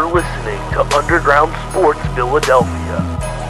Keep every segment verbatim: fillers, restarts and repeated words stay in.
You're listening to Underground Sports Philadelphia.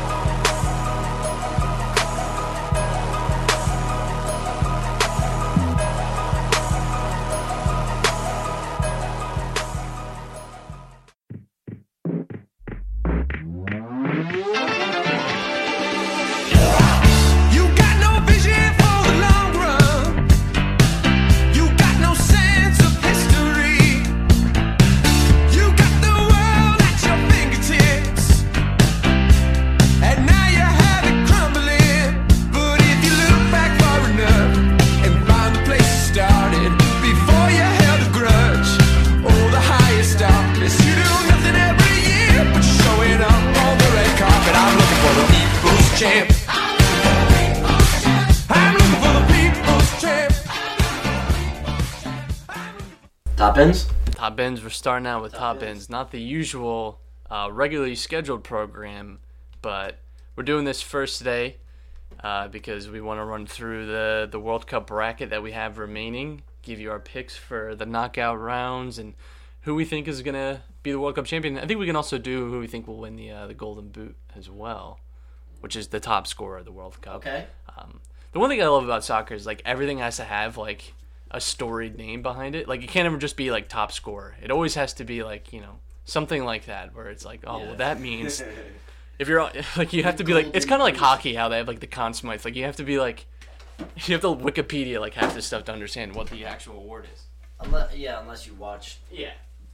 Top ends? Top ends. We're starting out with top, top ends. ends. Not the usual uh, regularly scheduled program, but we're doing this first today uh, because we want to run through the, the World Cup bracket that we have remaining, give you our picks for the knockout rounds and who we think is going to be the World Cup champion. I think we can also do who we think will win the uh, the Golden Boot as well, which is the top scorer of the World Cup. Okay. Um, the one thing I love about soccer is like everything has to have like a storied name behind it. Like, it can't ever just be like top scorer. It always has to be like, you know, something like that where it's like, oh, yeah. well, that means if you're like, you have to be like, it's kind of like hockey, how they have like the Conn Smythe. Like, you have to be like, you have to Wikipedia like half this stuff to understand what the actual award is. Unless, yeah, unless you watch. Yeah.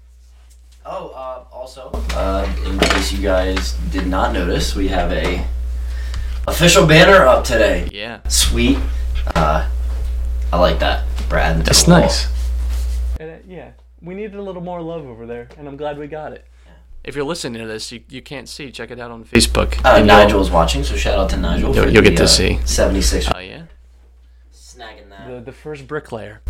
Oh, uh, also, uh, in case you guys did not notice, we have a official banner up today. Yeah. Sweet. Uh, I like that. Brad. That's nice. And, uh, yeah, we needed a little more love over there, and I'm glad we got it. Yeah. If you're listening to this, you, you can't see. Check it out on Facebook. Uh, Nigel's watching, so shout out to Nigel. You'll, for you'll the, get to uh, see. seventy-six. Oh, yeah? Snagging that. The, the first bricklayer.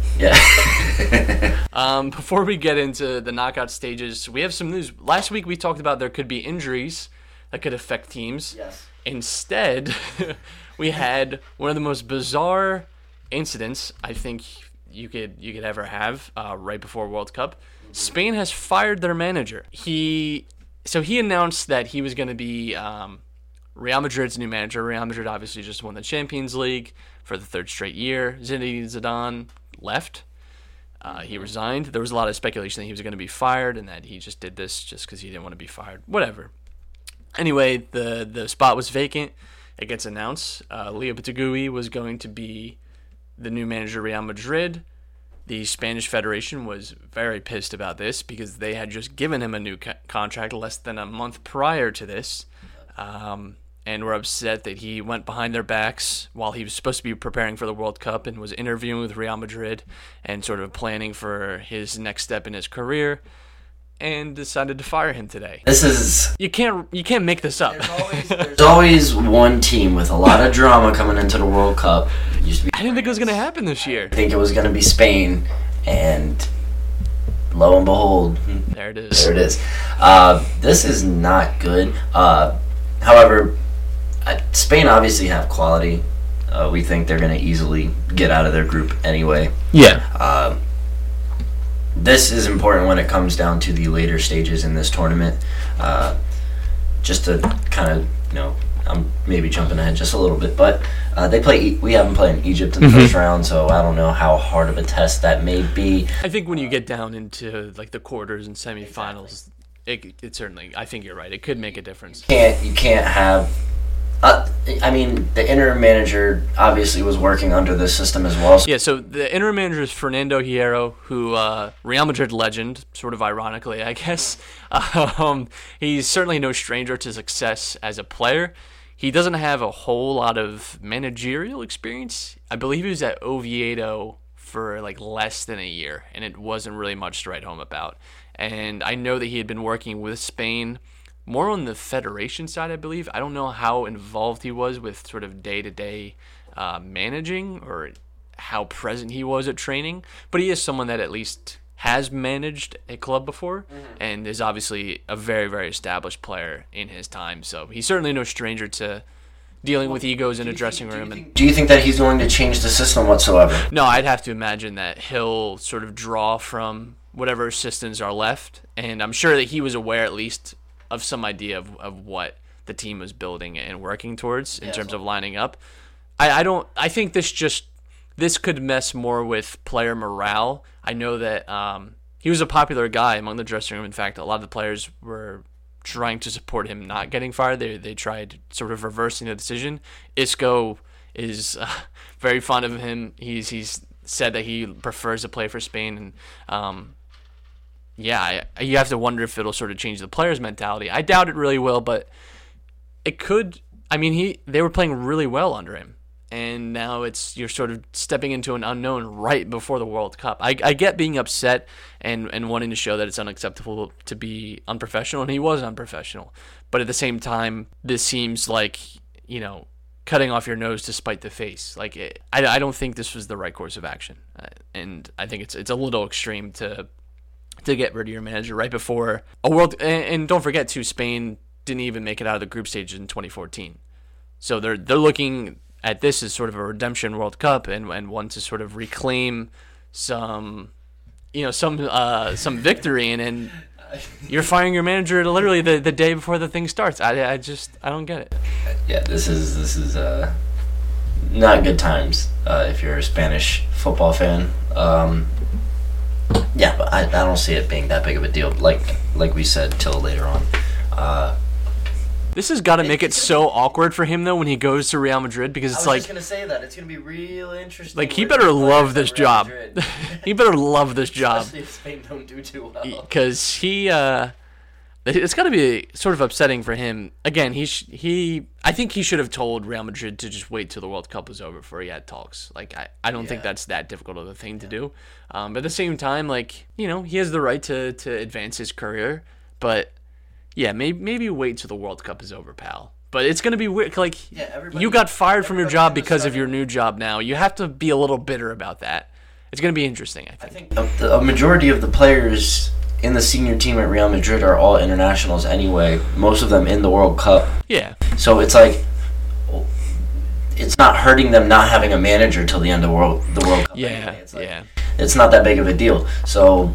Yeah. um, before we get into the knockout stages, we have some news. Last week we talked about there could be injuries that could affect teams. Yes. Instead, we had one of the most bizarre incidents I think you could you could ever have uh, right before World Cup. Mm-hmm. Spain has fired their manager. He so he announced that he was going to be um, Real Madrid's new manager. Real Madrid obviously just won the Champions League for the third straight year. Zinedine Zidane left. Uh, he resigned. There was a lot of speculation that he was going to be fired and that he just did this just because he didn't want to be fired. Whatever. Anyway, the the spot was vacant. It gets announced. Uh, Leo Lopetegui was going to be the new manager of Real Madrid. The Spanish Federation was very pissed about this because they had just given him a new co- contract less than a month prior to this, um, and were upset that he went behind their backs while he was supposed to be preparing for the World Cup and was interviewing with Real Madrid and sort of planning for his next step in his career, and decided to fire him today. This is... You can't you can't make this up. There's always, there's always one team with a lot of drama coming into the World Cup. It used to be I didn't think it was going to happen this year. I think it was going to be Spain, and lo and behold... There it is. There it is. Uh, this is not good. Uh, however, uh, Spain obviously have quality. Uh, we think they're going to easily get out of their group anyway. Yeah. Uh, This is important when it comes down to the later stages in this tournament. Uh, just to kind of, you know, I'm maybe jumping ahead just a little bit, but uh, they play. E- we haven't played Egypt in the mm-hmm. first round, so I don't know how hard of a test that may be. I think when you get down into like the quarters and semifinals, exactly. it, it certainly. I think you're right. It could make a difference. You can't you can't have. Uh, I mean, the interim manager obviously was working under this system as well. So. Yeah, so the interim manager is Fernando Hierro, who uh, Real Madrid legend, sort of ironically, I guess. Um, he's certainly no stranger to success as a player. He doesn't have a whole lot of managerial experience. I believe he was at Oviedo for like less than a year, and it wasn't really much to write home about. And I know that he had been working with Spain more on the federation side, I believe. I don't know how involved he was with sort of day-to-day uh, managing or how present he was at training, but he is someone that at least has managed a club before mm-hmm. and is obviously a very, very established player in his time. So he's certainly no stranger to dealing well, with egos in a dressing think, room. Do you, and think, do you think that he's going to change the system whatsoever? No, I'd have to imagine that he'll sort of draw from whatever assistants are left, and I'm sure that he was aware at least of some idea of, of what the team was building and working towards in Yeah, terms so- of lining up. I, I don't. I think this just this could mess more with player morale. I know that um, he was a popular guy among the dressing room. In fact, a lot of the players were trying to support him not getting fired. They they tried sort of reversing the decision. Isco is uh, very fond of him. He's he's said that he prefers to play for Spain, and um, yeah, I, you have to wonder if it'll sort of change the players' mentality. I doubt it really will, but it could. I mean, he they were playing really well under him, and now it's you're sort of stepping into an unknown right before the World Cup. I, I get being upset and, and wanting to show that it's unacceptable to be unprofessional, and he was unprofessional. But at the same time, this seems like, you know, cutting off your nose to spite the face. Like, it, I, I don't think this was the right course of action, uh, and I think it's it's a little extreme to to get rid of your manager right before a world. And, and don't forget too, Spain didn't even make it out of the group stage in twenty fourteen, so they're they're looking at this as sort of a redemption World Cup and and one to sort of reclaim some, you know, some uh, some victory, and and you're firing your manager literally the, the day before the thing starts. I I just I don't get it. Yeah, this is this is uh, not good times uh, if you're a Spanish football fan. Um, yeah, but I, I don't see it being that big of a deal. Like like we said, till later on. Uh, This has got to make it so awkward for him though when he goes to Real Madrid, because I it's was like just gonna say that it's gonna be real interesting. like he where better he plays love at this Real job. Madrid. He better love this job. Especially if Spain don't do too well. Because he, uh, it's got to be sort of upsetting for him. Again, he sh- he, I think he should have told Real Madrid to just wait till the World Cup was over before he had talks. Like, I, I don't think Yeah. that's that difficult of a thing to do. Um, but at the same time, like, you know, he has the right to, to advance his career. But yeah, maybe maybe wait till the World Cup is over, pal. But it's gonna be weird. Like, Yeah, everybody- you got fired from your everybody's job gonna because start of your in- new job now. You have to be a little bitter about that. It's gonna be interesting, I I think. think a, the, a majority of the players in the senior team at Real Madrid are all internationals anyway. Most of them in the World Cup. Yeah. So it's like it's not hurting them not having a manager till the end of world the World Cup. Yeah. anyway. It's like, Yeah. It's not that big of a deal. So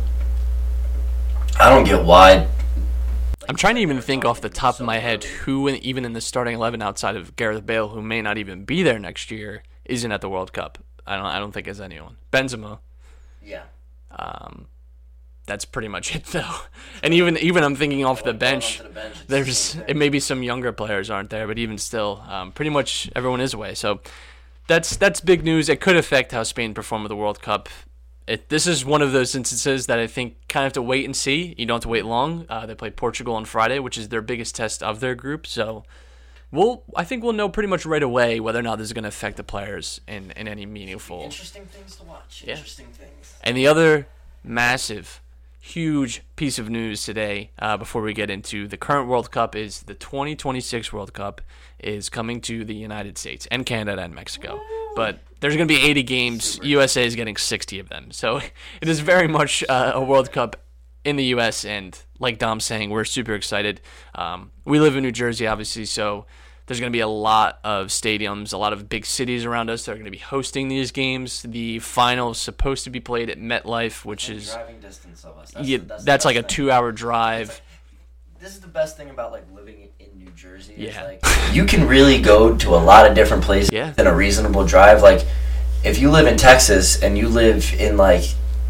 I don't get why. I'm trying to even think off the top of my head who, in, even in the starting eleven outside of Gareth Bale, who may not even be there next year, isn't at the World Cup. I don't. I don't think there's anyone. Benzema. Yeah. Um, that's pretty much it though. And even even I'm thinking off the Going bench. onto the bench, it's the There's same it thing. maybe some younger players aren't there, but even still, um, pretty much everyone is away. So that's that's big news. It could affect how Spain perform at the World Cup. It, this is one of those instances that I think kind of have to wait and see. You don't have to wait long. Uh, they play Portugal on Friday, which is their biggest test of their group. So we'll I think we'll know pretty much right away whether or not this is going to affect the players in, in any meaningful. Interesting things to watch. Yeah. Interesting things. And the other massive, huge piece of news today, uh, before we get into the current World Cup, is the twenty twenty-six World Cup is coming to the United States and Canada and Mexico. But there's going to be eighty games. U S A is getting sixty of them. So it is very much uh, a World Cup in the U S, and like Dom's saying, we're super excited. Um, we live in New Jersey, obviously, so there's going to be a lot of stadiums, a lot of big cities around us that are going to be hosting these games. The final is supposed to be played at MetLife, which And is driving distance of us. That's yeah, the- that's that's, the like a best thing. two-hour drive. This is the best thing about like living in New Jersey. Is, Yeah. like you can really go to a lot of different places Yeah. in a reasonable drive. Like if you live in Texas and you live in like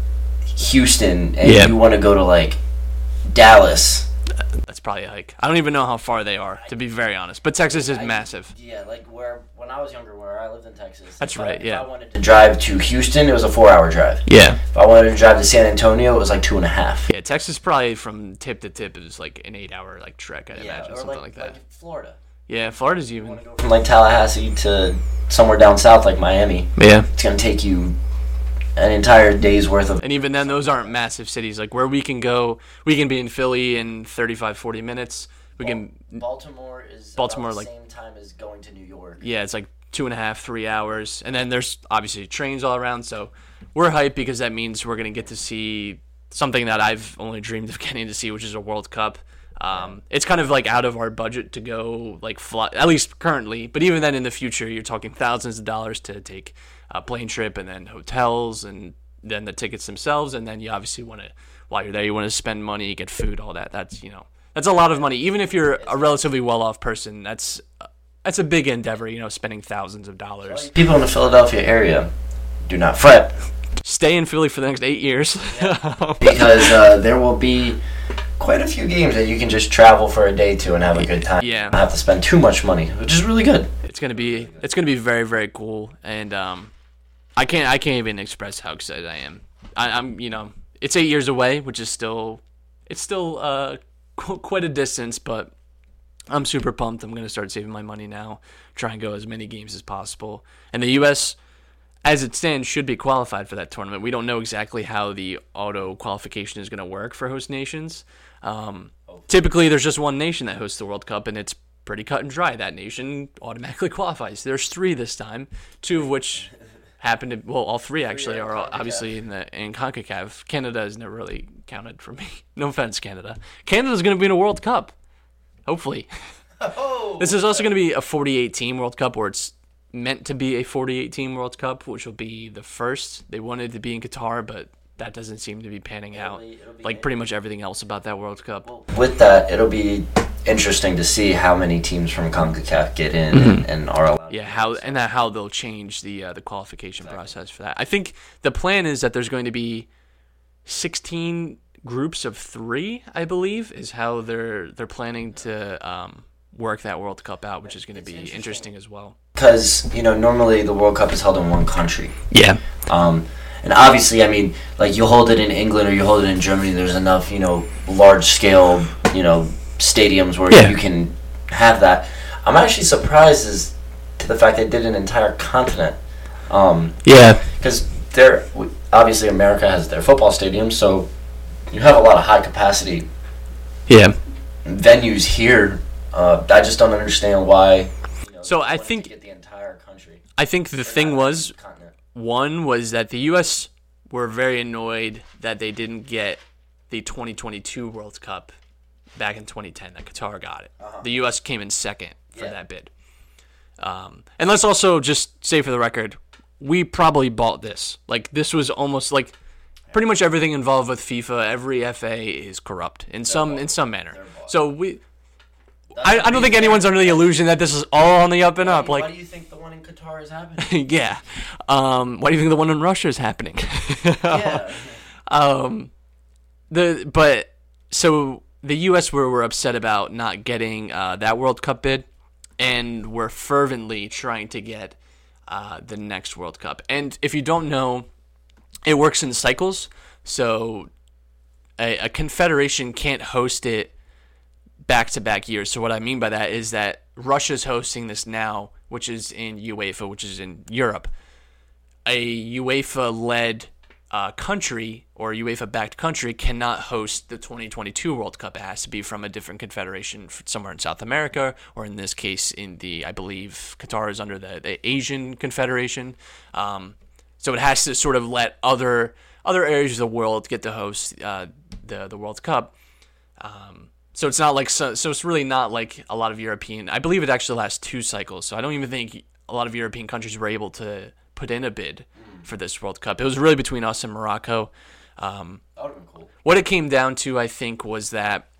Houston and Yeah. you want to go to like Dallas. That's probably a hike. I don't even know how far they are, to be very honest. But Texas is I- massive. Yeah, like where when I was younger, where I lived in Texas. That's if I- right, yeah. If I wanted to drive to Houston, it was a four-hour drive. Yeah. If I wanted to drive to San Antonio, it was like two and a half. Yeah, Texas probably from tip to tip is like an eight-hour like trek, I'd Yeah, imagine, or something like, like that. like Florida. Yeah, Florida's You even. want to go from like Tallahassee to somewhere down south like Miami. Yeah. It's gonna take you an entire day's worth of. And even then, those aren't massive cities. Like, where we can go, we can be in Philly in thirty-five, forty minutes. We can, Baltimore is Baltimore, about the like- same time as going to New York. yeah, it's like two and a half, three hours. And then there's obviously trains all around. So we're hyped because that means we're going to get to see something that I've only dreamed of getting to see, which is a World Cup. Um, it's kind of like out of our budget to go, like, fly, at least currently. But even then, in the future, you're talking thousands of dollars to take a plane trip and then hotels and then the tickets themselves. And then you obviously want to while you're there. You want to spend money, get food, all that. That's, you know, that's a lot of money. Even if you're a relatively well-off person, that's that's a big endeavor, you know, spending thousands of dollars. People in the Philadelphia area, do not fret. Stay in Philly for the next eight years. Yeah. Because uh, there will be quite a few games that you can just travel for a day to and have a good time. Yeah. Not have to spend too much money, which is really good. It's gonna be it's gonna be very, very cool, and um, I can't I can't even express how excited I am. I, I'm you know it's eight years away, which is still it's still uh qu- quite a distance, but I'm super pumped. I'm gonna start saving my money now, try and go as many games as possible, and the U S, as it stands, should be qualified for that tournament. We don't know exactly how the auto qualification is going to work for host nations. Um, typically, there's just one nation that hosts the World Cup, and it's pretty cut and dry. That nation automatically qualifies. There's three this time, two of which happen to, well, all three actually are obviously in the in CONCACAF. Canada has never really counted for me. No offense, Canada. Canada's going to be in a World Cup, hopefully. Oh. This is also going to be a forty-eight team World Cup, where it's meant to be a forty-eight team World Cup, which will be the first. They wanted to be in Qatar, but that doesn't seem to be panning out. It'll be, it'll be like pretty much everything else about that World Cup. Well, with that, it'll be interesting to see how many teams from CONCACAF get in mm-hmm. and, and are allowed. Yeah, how and that how they'll change the uh, the qualification exactly. process for that. I think the plan is that there's going to be sixteen groups of three, I believe, is how they're they're planning to um, work that World Cup out, which is going to be interesting. interesting as well. Because, you know, normally the World Cup is held in one country. Yeah. Um, and obviously, I mean, like, you hold it in England or you hold it in Germany, there's enough, you know, large-scale, you know, stadiums where yeah. you can have that. I'm actually surprised as to the fact they did an entire continent. Um, yeah. Because they're, obviously America has their football stadiums, so you have a lot of high-capacity yeah. venues here. Uh, I just don't understand why. So I think to get the entire country. I think the thing was, one was that the U S were very annoyed that they didn't get the twenty twenty-two World Cup back in twenty ten. That Qatar got it. Uh-huh. The U S came in second for yeah. that bid. Um, and let's also just say for the record, we probably bought this. Like, this was almost like pretty much everything involved with FIFA. Every F A is corrupt in They're some bought. in some manner. So we. I, I don't think anyone's under the illusion that this is all on the up and why, up. Like, why do you think the one in Qatar is happening? yeah. Um, why do you think the one in Russia is happening? yeah. Um, the but so the U S were were upset about not getting uh, that World Cup bid, and were fervently trying to get uh, the next World Cup. And if you don't know, it works in cycles. So a, a confederation can't host it back-to-back years. So what I mean by that is that Russia's hosting this now, which is in UEFA, which is in Europe. A UEFA-led uh, country or UEFA-backed country cannot host the twenty twenty-two World Cup. It has to be from a different confederation somewhere in South America, or in this case, in the, I believe, Qatar is under the, the Asian Confederation. Um, so it has to sort of let other other areas of the world get to host uh, the the World Cup. Um, So it's not like so, so. It's really not like a lot of European. I believe it actually lasts two cycles. So I don't even think a lot of European countries were able to put in a bid for this World Cup. It was really between us and Morocco. Um, that would have been cool. What it came down to, I think, was that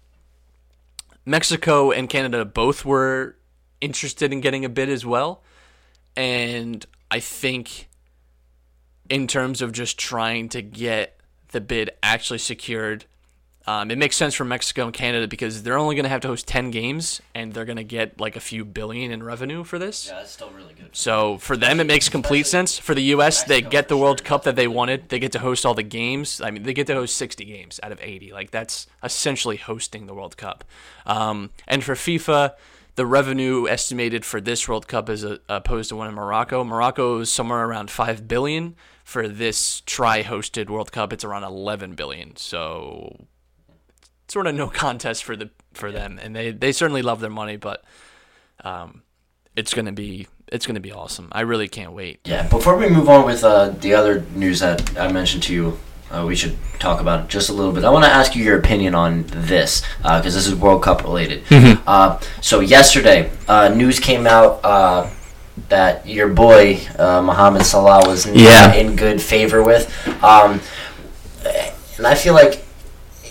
Mexico and Canada both were interested in getting a bid as well, and I think in terms of just trying to get the bid actually secured. Um, it makes sense for Mexico and Canada because they're only going to have to host ten games, and they're going to get like a few billion in revenue for this. Yeah, that's still really good. So for them, it makes complete sense. For the U S, they get the World Cup that they wanted. They get to host all the games. I mean, they get to host sixty games out of eighty. Like, that's essentially hosting the World Cup. Um, and for FIFA, the revenue estimated for this World Cup is a, opposed to one in Morocco. Morocco is somewhere around five billion dollars. For this tri-hosted World Cup, it's around eleven billion dollars. So sort of no contest for the for them, and they, they certainly love their money, but um, it's gonna be it's gonna be awesome. I really can't wait. Yeah. Before we move on with uh, the other news that I mentioned to you, uh, we should talk about it just a little bit. I want to ask you your opinion on this because uh, this is World Cup related. Mm-hmm. Uh, so yesterday, uh, news came out uh, that your boy uh, Mohamed Salah was not yeah. in good favor with, um, and I feel like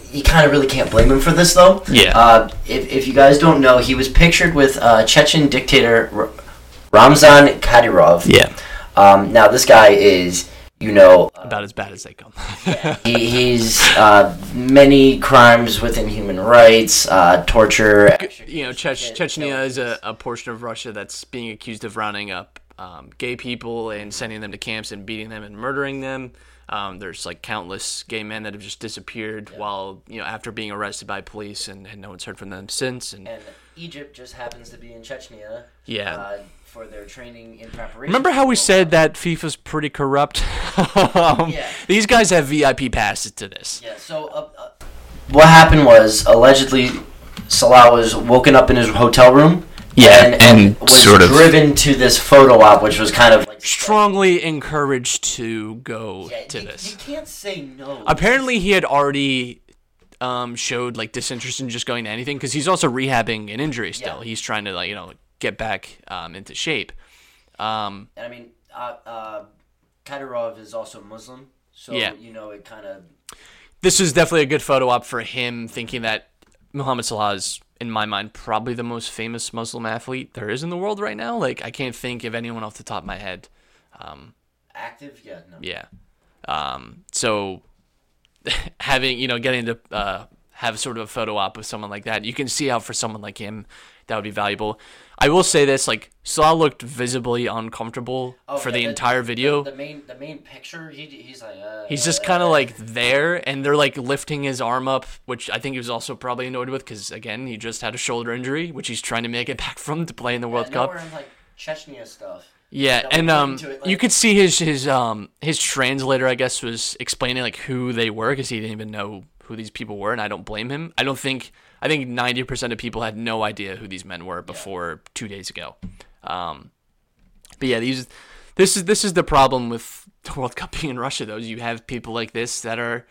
you kind of really can't blame him for this, though. Yeah. Uh, if, if you guys don't know, he was pictured with uh, Chechen dictator R- Ramzan Kadyrov. Yeah. Um, now, this guy is, you know... Uh, About as bad as they come. yeah, he, he's uh, many crimes within human rights, uh, torture... You know, Chech- Chechnya is a, a portion of Russia that's being accused of rounding up um, gay people and sending them to camps and beating them and murdering them. Um, there's like countless gay men that have just disappeared yeah. while, you know, after being arrested by police, and, and no one's heard from them since. And, and Egypt just happens to be in Chechnya. Yeah. Uh, for their training in preparation. Remember how we said that FIFA's pretty corrupt? um, yeah. These guys have V I P passes to this. Yeah. So uh, uh, what happened was allegedly Salah was woken up in his hotel room. Yeah, and, and was sort of driven to this photo op, which was kind of like strongly encouraged to go yeah, to you, this. You can't say no. Apparently, he had already um, showed like disinterest in just going to anything because he's also rehabbing an injury still. Yeah. He's trying to like you know get back um, into shape. Um, and I mean, uh, uh, Kadyrov is also Muslim, so yeah. you know it kind of. This is definitely a good photo op for him, thinking that Mohamed Salah is, in my mind, probably the most famous Muslim athlete there is in the world right now. Like, I can't think of anyone off the top of my head. Um, Active? Yeah, no. Yeah. Um, so, having, you know, getting to uh, have sort of a photo op with someone like that, you can see how for someone like him, that would be valuable. I will say this, like, Salah looked visibly uncomfortable oh, for yeah, the, the entire video. The, the main the main picture, he he's like... Uh, he's just uh, kind of, uh, like, there, and they're, like, lifting his arm up, which I think he was also probably annoyed with, because, again, he just had a shoulder injury, which he's trying to make it back from to play in the World yeah, Cup. Now we're in, like, Chechnya stuff. Yeah, and um, it, like, you could see his his um his translator, I guess, was explaining like who they were because he didn't even know who these people were, and I don't blame him. I don't think I think ninety percent of people had no idea who these men were before yeah. two days ago. Um, but yeah, these this is this is the problem with the World Cup being in Russia. Though, is you have people like this that are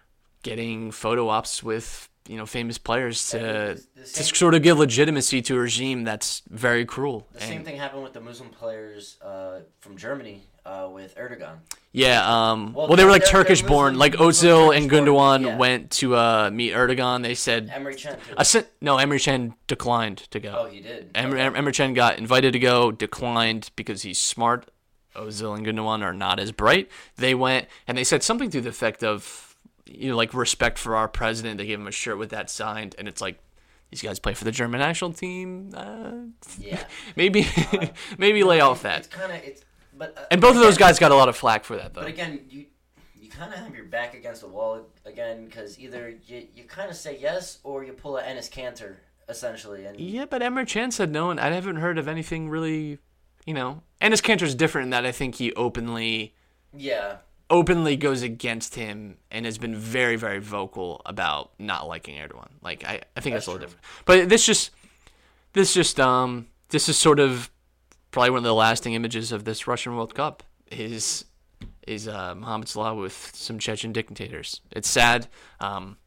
getting photo ops with you know famous players to the, the to sort of give legitimacy to a regime that's very cruel. The and, same thing happened with the Muslim players uh, from Germany uh, with Erdogan. Yeah, um, well, well they were like Turkish born, like Ozil and Gundogan yeah. went to uh, meet Erdogan. They said Emre Can. I said no. Emre Can declined to go. Oh, he did. Emre, okay. Emre Can got invited to go, declined because he's smart. Ozil and Gundogan are not as bright. They went and they said something to the effect of, you know, like respect for our president. They gave him a shirt with that signed, and it's like these guys play for the German national team. Uh, yeah, maybe uh, maybe lay off that. It's kind of it's. But, uh, and both again, of those guys got a lot of flack for that, though. But again, you you kind of have your back against the wall again because either you, you kind of say yes or you pull a Enes Kanter, essentially. And yeah, but Emre Can said no, and I haven't heard of anything really, you know. Enes Kanter's different in that I think he openly yeah openly goes against him and has been very, very vocal about not liking Erdogan. Like, I, I think that's, that's a little different. But this just, this just, um, this is sort of probably one of the lasting images of this Russian World Cup is is uh, Mohamed Salah with some Chechen dictators. It's sad. Um,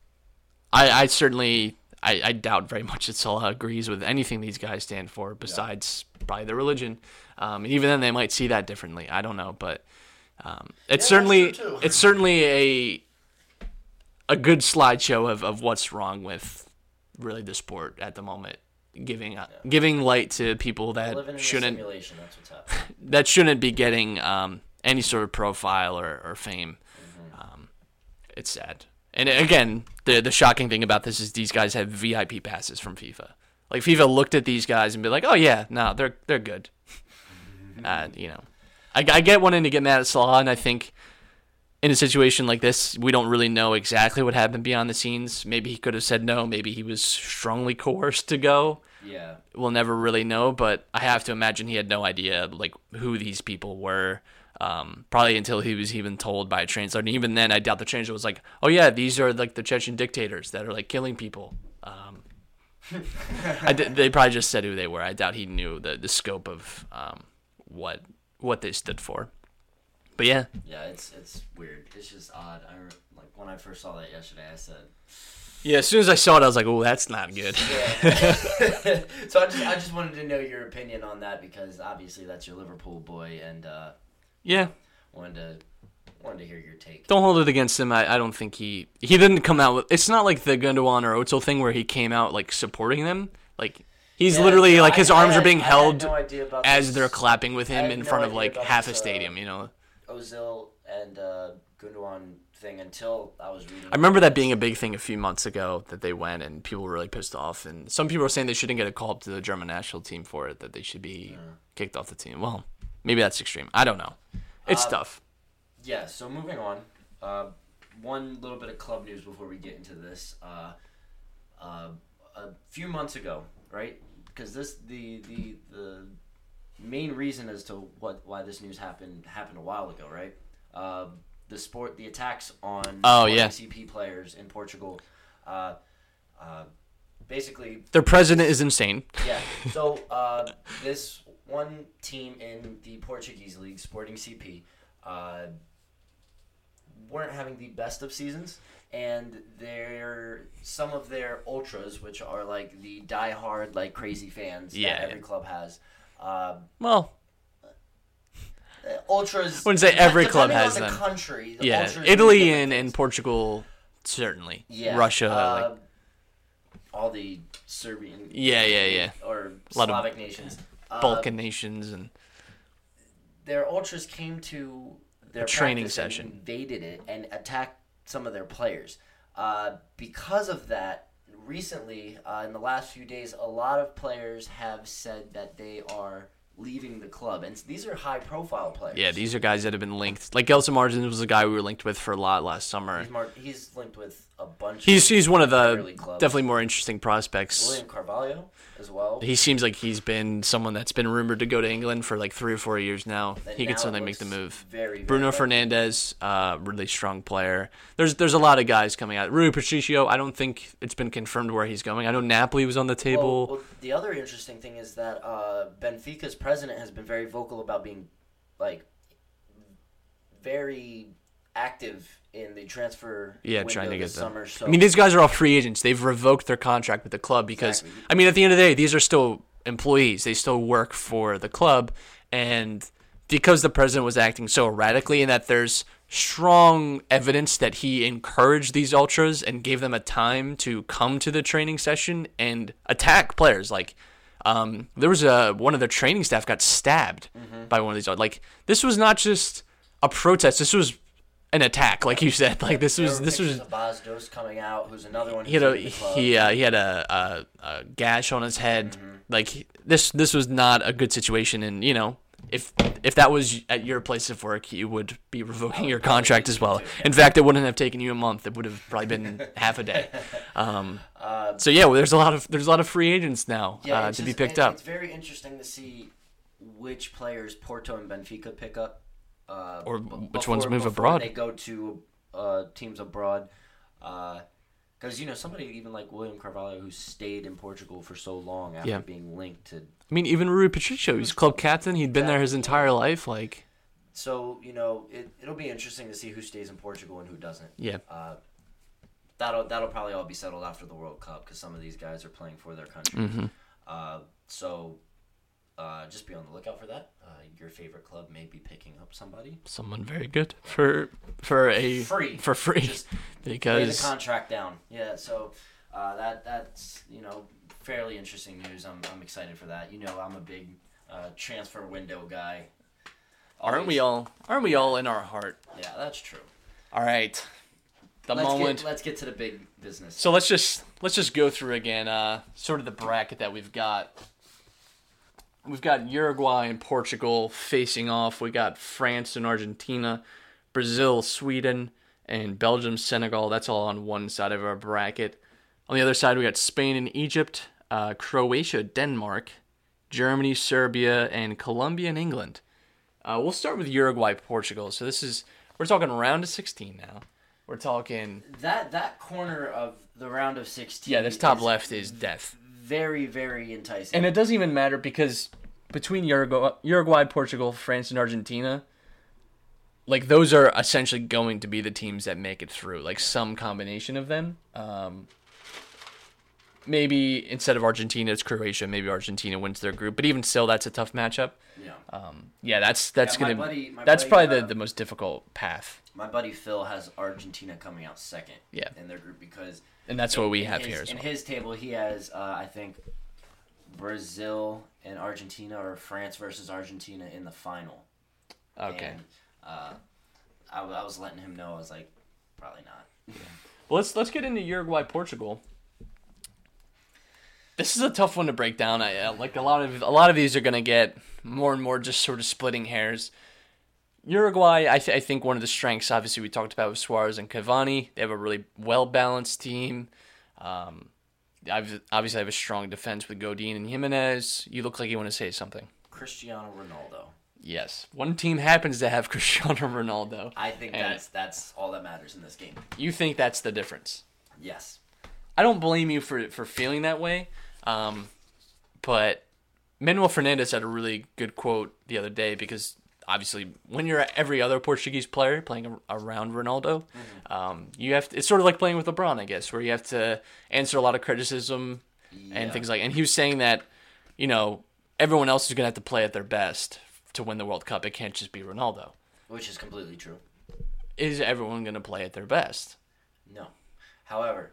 I, I certainly I, I doubt very much that Salah agrees with anything these guys stand for besides yeah. probably their religion. Um, and even then, they might see that differently. I don't know, but um, it's yeah, certainly it's certainly a a good slideshow of, of what's wrong with really the sport at the moment. Giving uh, yeah. giving light to people that shouldn't that's what's happening. that shouldn't be getting um, any sort of profile or, or fame. Mm-hmm. Um, it's sad. And again, the the shocking thing about this is these guys have V I P passes from FIFA. Like FIFA looked at these guys and be like, "Oh yeah, no, they're they're good." Mm-hmm. Uh, you know, I, I get wanting to get mad at Salah, and I think in a situation like this, we don't really know exactly what happened beyond the scenes. Maybe he could have said no. Maybe he was strongly coerced to go. Yeah. We'll never really know, but I have to imagine he had no idea like who these people were. Um, probably until he was even told by a translator. And even then, I doubt the translator was like, "Oh yeah, these are like the Chechen dictators that are like killing people." Um, I d- they probably just said who they were. I doubt he knew the, the scope of um, what what they stood for. But yeah. Yeah, it's it's weird. It's just odd. I like when I first saw that yesterday, I said. Yeah, as soon as I saw it, I was like, "Oh, that's not good." Yeah. So I just I just wanted to know your opinion on that because obviously that's your Liverpool boy, and uh, yeah, wanted to wanted to hear your take. Don't hold it against him. I, I don't think he he didn't come out with. It's not like the Gundogan or Özil thing where he came out like supporting them. Like he's Yeah, literally no, like I- his I arms had- are being I had held no idea about as this. they're clapping with I him had in no front of idea like about half this, a stadium. uh, You know. Ozil and uh, Gundogan thing until I was reading. I remember that being a big thing a few months ago that they went and people were really pissed off. And some people were saying they shouldn't get a call up to the German national team for it, that they should be Yeah. kicked off the team. Well, maybe that's extreme. I don't know. It's Uh, tough. Yeah, so moving on. Uh, one little bit of club news before we get into this. Uh, uh, a few months ago, right? Because this the the the main reason as to what why this news happened happened a while ago, right? Uh, the sport the attacks on Oh, Sporting yeah. C P players in Portugal. Uh, uh, basically, Their president is insane. yeah. So uh, this one team in the Portuguese league, Sporting C P, uh, weren't having the best of seasons, and their some of their ultras, which are like the diehard, like crazy fans Yeah, that every yeah. club has. Uh, Well, uh, ultras. wouldn't say every club depending has on the them. country. The yeah. ultras do Italy different and, things. and Portugal, certainly. Yeah, Russia, uh, like all the Serbian. Yeah, yeah, yeah. Or A lot of Slavic nations. Uh, Balkan nations. And their ultras came to their A training practice and session. invaded it, and attacked some of their players. Uh, because of that, recently, uh, in the last few days, a lot of players have said that they are leaving the club, and these are high-profile players. yeah, these are guys that have been linked. Like Gelson Martins was a guy we were linked with for a lot last summer. He's, mar- he's linked with a bunch. He's of he's one of the early clubs. definitely more interesting prospects. William Carvalho as well. He seems like he's been someone that's been rumored to go to England for like three or four years now. And he now could suddenly it make the looks move. Very, very Bruno likely. Fernandes, uh, really strong player. There's there's a lot of guys coming out. Rui Patricio, I don't think it's been confirmed where he's going. I know Napoli was on the table. Well, well, the other interesting thing is that uh, Benfica's president has been very vocal about being, like, very active in the transfer yeah, window trying to get this them. summer. So I mean, these guys are all free agents. They've revoked their contract with the club because, Exactly. I mean, at the end of the day, these are still employees. They still work for the club. And because the president was acting so erratically and that there's strong evidence that he encouraged these ultras and gave them a time to come to the training session and attack players. Like, um, there was a one of their training staff got stabbed Mm-hmm. by one of these. Like, this was not just a protest. This was an attack, like you said. Like, this there was were this pictures was. of Bas coming out, who's another one. He had who's a in the club. he uh, he had a, a, a gash on his head. Mm-hmm. Like he- this this was not a good situation. And you know, if if that was at your place of work, you would be revoking your contract as well. In fact, it wouldn't have taken you a month. It would have probably been half a day. Um, Uh, so yeah, well, there's a lot of there's a lot of free agents now yeah, uh, it's to be just- picked it- up. It's very interesting to see which players Porto and Benfica pick up. Uh, Or b- which ones before- move before abroad. They go to uh, teams abroad. Because, you know, somebody even like William Carvalho, who stayed in Portugal for so long after Yeah. being linked to. I mean, even Rui Patricio, he's club captain. He'd been there his Exactly. entire life. Like, So, you know, it, it'll be interesting to see who stays in Portugal and who doesn't. yeah, Uh, that'll that'll probably all be settled after the World Cup because some of these guys are playing for their country. Mm-hmm. Uh, so uh, just be on the lookout for that. Uh, your favorite club may be picking up somebody someone very good for for a free for free Just lay the because contract down. Yeah, so uh, that that's you know fairly interesting news. I'm I'm excited for that. You know, I'm a big uh, transfer window guy. aren't we all aren't we all in our heart? Yeah, that's true. All right, the let's moment. Get, let's get to the big business. So let's just let's just go through again, uh, sort of the bracket that we've got. We've got Uruguay and Portugal facing off. We got France and Argentina, Brazil, Sweden, and Belgium, Senegal. That's all on one side of our bracket. On the other side, we got Spain and Egypt, uh, Croatia, Denmark, Germany, Serbia, and Colombia and England. Uh, we'll start with Uruguay, Portugal. So this is we're talking round of sixteen now. We're talking. that that corner of the round of sixteen. Yeah, this top is left is death. very very enticing. And it doesn't even matter because between Uruguay, Uruguay, Portugal, France, and Argentina, like those are essentially going to be the teams that make it through, like some combination of them. Um, maybe instead of Argentina, it's Croatia. Maybe Argentina wins their group, but even still, that's a tough matchup. Yeah. Um, yeah, that's that's Yeah, my gonna buddy- my that's buddy, probably uh, the, the most difficult path, My buddy Phil has Argentina coming out second. Yeah. In their group because and that's in- what we in have his- here as in well. his table, he has uh, I think Brazil and Argentina, or France versus Argentina in the final. Okay. And, uh, I, w- I was letting him know. I was like, probably not. Well, let's let's get into Uruguay, Portugal. This is a tough one to break down. I uh, like a lot of a lot of these are gonna get more and more just sort of splitting hairs. Uruguay, I, th- I think one of the strengths, obviously, we talked about with Suarez and Cavani. They have a really well balanced team. Um, I've obviously have a strong defense with Godin and Jimenez. You look like you want to say something. Cristiano Ronaldo. Yes, one team happens to have Cristiano Ronaldo. I think And that's that's all that matters in this game. You think that's the difference? Yes. I don't blame you for for feeling that way, um, but Manuel Fernandes had a really good quote the other day because obviously when you're every other Portuguese player playing a- around Ronaldo, Mm-hmm. um, you have to, it's sort of like playing with LeBron, I guess, where you have to answer a lot of criticism and Yeah. things like. And he was saying that, you know, everyone else is going to have to play at their best to win the World Cup. It can't just be Ronaldo. Which is completely true. Is everyone going to play at their best? No. However,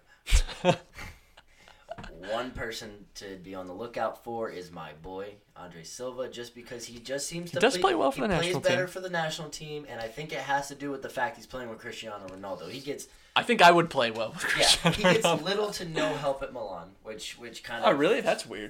one person to be on the lookout for is my boy Andre Silva, just because he just seems to does play well for he the national plays better team. for the national team, and I think it has to do with the fact he's playing with Cristiano Ronaldo. He gets I think I would play well with yeah, Cristiano he gets Ronaldo. little to no help at Milan, which which kind Oh, of really? That's weird.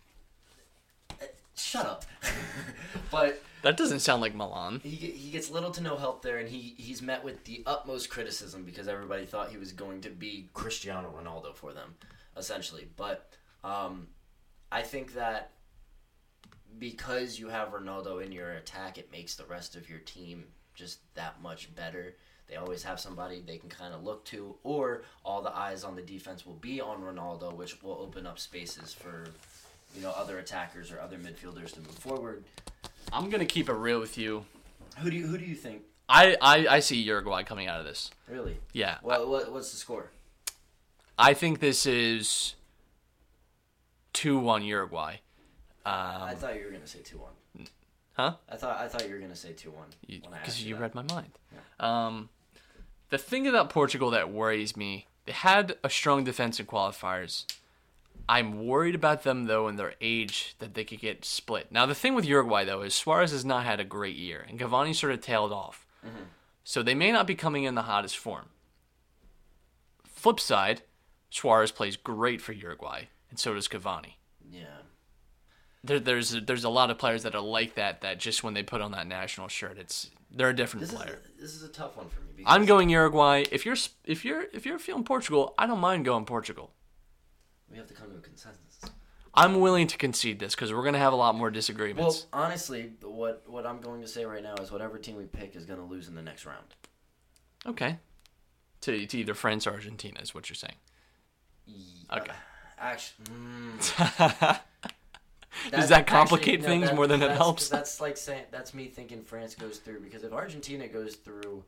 shut up. But That doesn't sound like Milan. he he gets little to no help there, and he he's met with the utmost criticism because everybody thought he was going to be Cristiano Ronaldo for them, essentially. But um, I think that because you have Ronaldo in your attack, it makes the rest of your team just that much better. They always have somebody they can kind of look to, or all the eyes on the defense will be on Ronaldo, which will open up spaces for, you know, other attackers or other midfielders to move forward. I'm gonna keep it real with you. Who do you who do you think? I, I, I see Uruguay coming out of this. Really? Yeah. What, what what's the score? I think this is two one Uruguay. I Um, thought you were gonna say two one. huh? I thought I thought you were gonna say two one. Because you read my mind. Um, the thing about Portugal that worries me, they had a strong defense in qualifiers. I'm worried about them, though, in their age, that they could get split. Now, the thing with Uruguay, though, is Suarez has not had a great year, and Cavani sort of tailed off. Mm-hmm. So they may not be coming in the hottest form. Flip side, Suarez plays great for Uruguay, and so does Cavani. Yeah. There, there's there's a lot of players that are like that. That just when they put on that national shirt, it's they're a different This is player. a, this is a tough one for me. Because I'm going Uruguay. If you're if you're if you're feeling Portugal, I don't mind going Portugal. We have to come to a consensus. I'm willing to concede this because we're gonna have a lot more disagreements. Well, honestly, what what I'm going to say right now is whatever team we pick is going to lose in the next round. Okay. To, to either France or Argentina is what you're saying. Okay. Actually, mm, Does That- that complicate actually, no, things that- more than it that's- helps? That's like saying that's me thinking France goes through, because if Argentina goes through,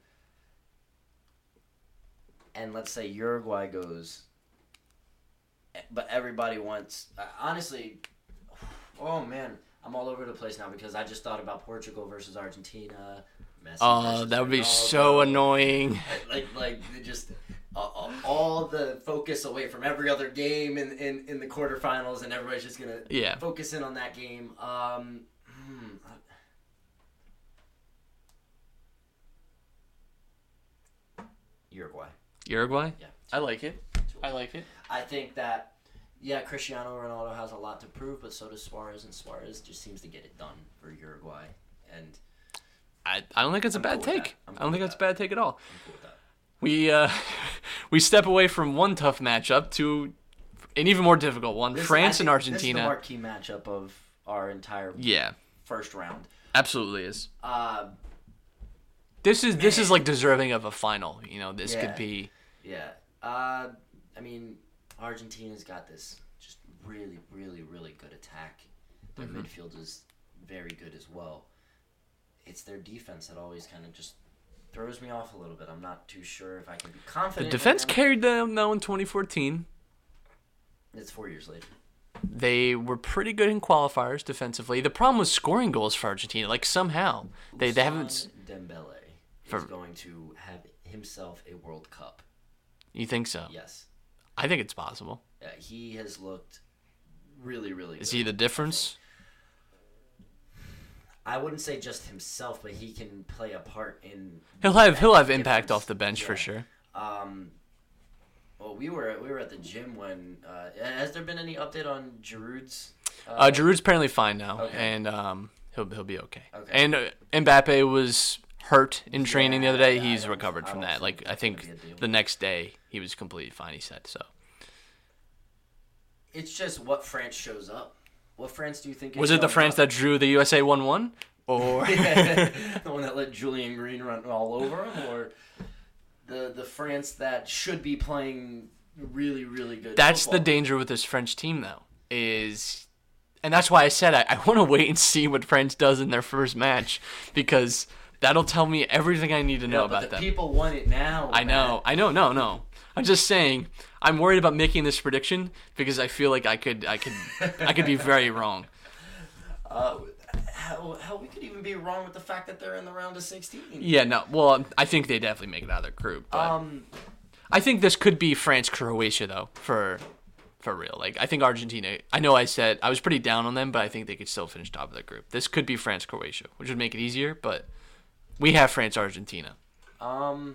and let's say Uruguay goes, but everybody wants, uh, honestly, oh man, I'm all over the place now because I just thought about Portugal versus Argentina. Messi Oh, versus that would be Ronaldo. so annoying. Like, like they just uh, uh, all the focus away from every other game in, in, in the quarterfinals, and everybody's just gonna Yeah. focus in on that game. Um, hmm, uh, Uruguay. Uruguay? Yeah. I like it. I like it. I think that, yeah, Cristiano Ronaldo has a lot to prove, but so does Suarez, and Suarez just seems to get it done for Uruguay. And I, I don't think it's a I'm bad cool with take. that. I'm I cool don't think with that's a bad take at all. I'm cool with that. We uh, we step away from one tough matchup to an even more difficult one: This- France I and think Argentina. This is the marquee matchup of our entire Yeah, first round. absolutely is. Uh, This is this is like deserving of a final. You know, this Yeah. could be. yeah. Uh, I mean, Argentina's got this just really, really, really good attack. Their Mm-hmm. midfield is very good as well. It's their defense that always kind of just throws me off a little bit. I'm not too sure if I can be The confident. in defense them. carried them though in twenty fourteen. It's four years later. They were pretty good in qualifiers defensively. The problem was scoring goals for Argentina. Like, somehow. They, they haven't... Dembele for, is going to have himself a World Cup. You think so? Yes. I think it's possible. Uh, he has looked really, really good. Is he the difference? I wouldn't say just himself, but he can play a part in... He'll have he'll have difference. impact off the bench yeah. for sure. Um... Well, we were we were at the gym when. Uh, has there been any update on Giroud's? Uh, Uh, Giroud's apparently fine now, Okay. and um, he'll he'll be okay. Okay. And uh, Mbappe was hurt in training Yeah, the other day. yeah, I He's don't- recovered I from don't that. think Like I it's think gonna be a deal. the next day he was completely fine. He said so. It's just what France shows up. What France do you think is Was it the showing France up? that drew the U S A one one, or the one that let Julian Green run all over him, or the the France that should be playing really really good? That's football? the danger with this French team, though, is, and that's why I said I, I want to wait and see what France does in their first match, because that'll tell me everything I need to know Yeah, but about the them. people want it now. I know, Matt. I know, no, no. I'm just saying, I'm worried about making this prediction because I feel like I could, I could, I could be very wrong. Uh, how, how we could even be wrong with the fact that they're in the round of sixteen. Yeah, no. Well, I think they definitely make it out of their group. But Um, I think this could be France Croatia though, for for real. Like I think Argentina. I know I said I was pretty down on them, but I think they could still finish top of their group. This could be France Croatia, which would make it easier. But we have France Argentina. um,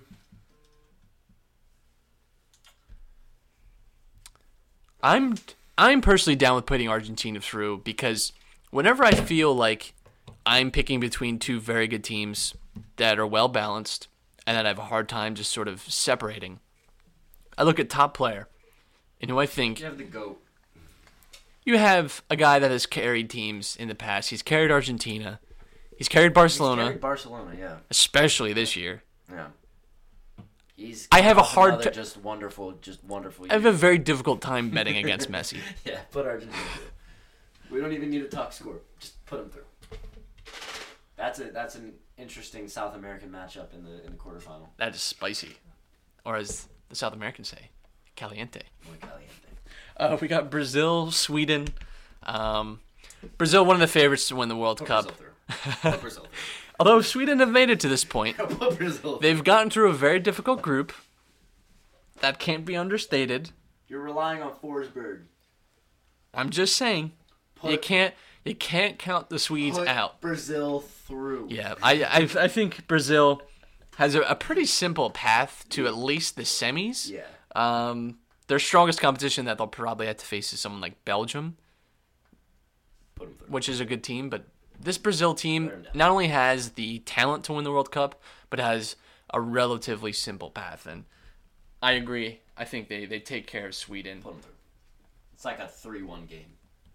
I'm I'm personally down with putting Argentina through because whenever I feel like I'm picking between two very good teams that are well balanced and that I have a hard time just sort of separating, I look at top player and who I think you have the GOAT. you have a guy that has carried teams in the past. He's carried Argentina. He's carried Barcelona, He's carried Barcelona, yeah, especially this year. yeah. He's I have a off hard another t- just wonderful, just wonderful. I have year. a very difficult time betting against Messi. Yeah, put Argentina through. We don't even need a talk score. Just put them through. That's a that's an interesting South American matchup in the in the quarterfinal. That is spicy, or as the South Americans say, caliente. Muy caliente. Uh, we got Brazil, Sweden. Um, Brazil, one of the favorites to win the World Put Cup. Brazil through. Put Brazil Although Sweden have made it to this point, through. Put Brazil through. they've gotten through a very difficult group. That can't be understated. You're relying on Forsberg. I'm just saying, Put, you can't you can't count the Swedes put out. Brazil through. Yeah, I, I I think Brazil has a, a pretty simple path to at least the semis. Yeah. Um, their strongest competition that they'll probably have to face is someone like Belgium, Put them through. which is a good team. But this Brazil team Put 'em down. not only has the talent to win the World Cup, but has a relatively simple path. And I agree. I think they, they take care of Sweden. Put them through. It's like a three one game.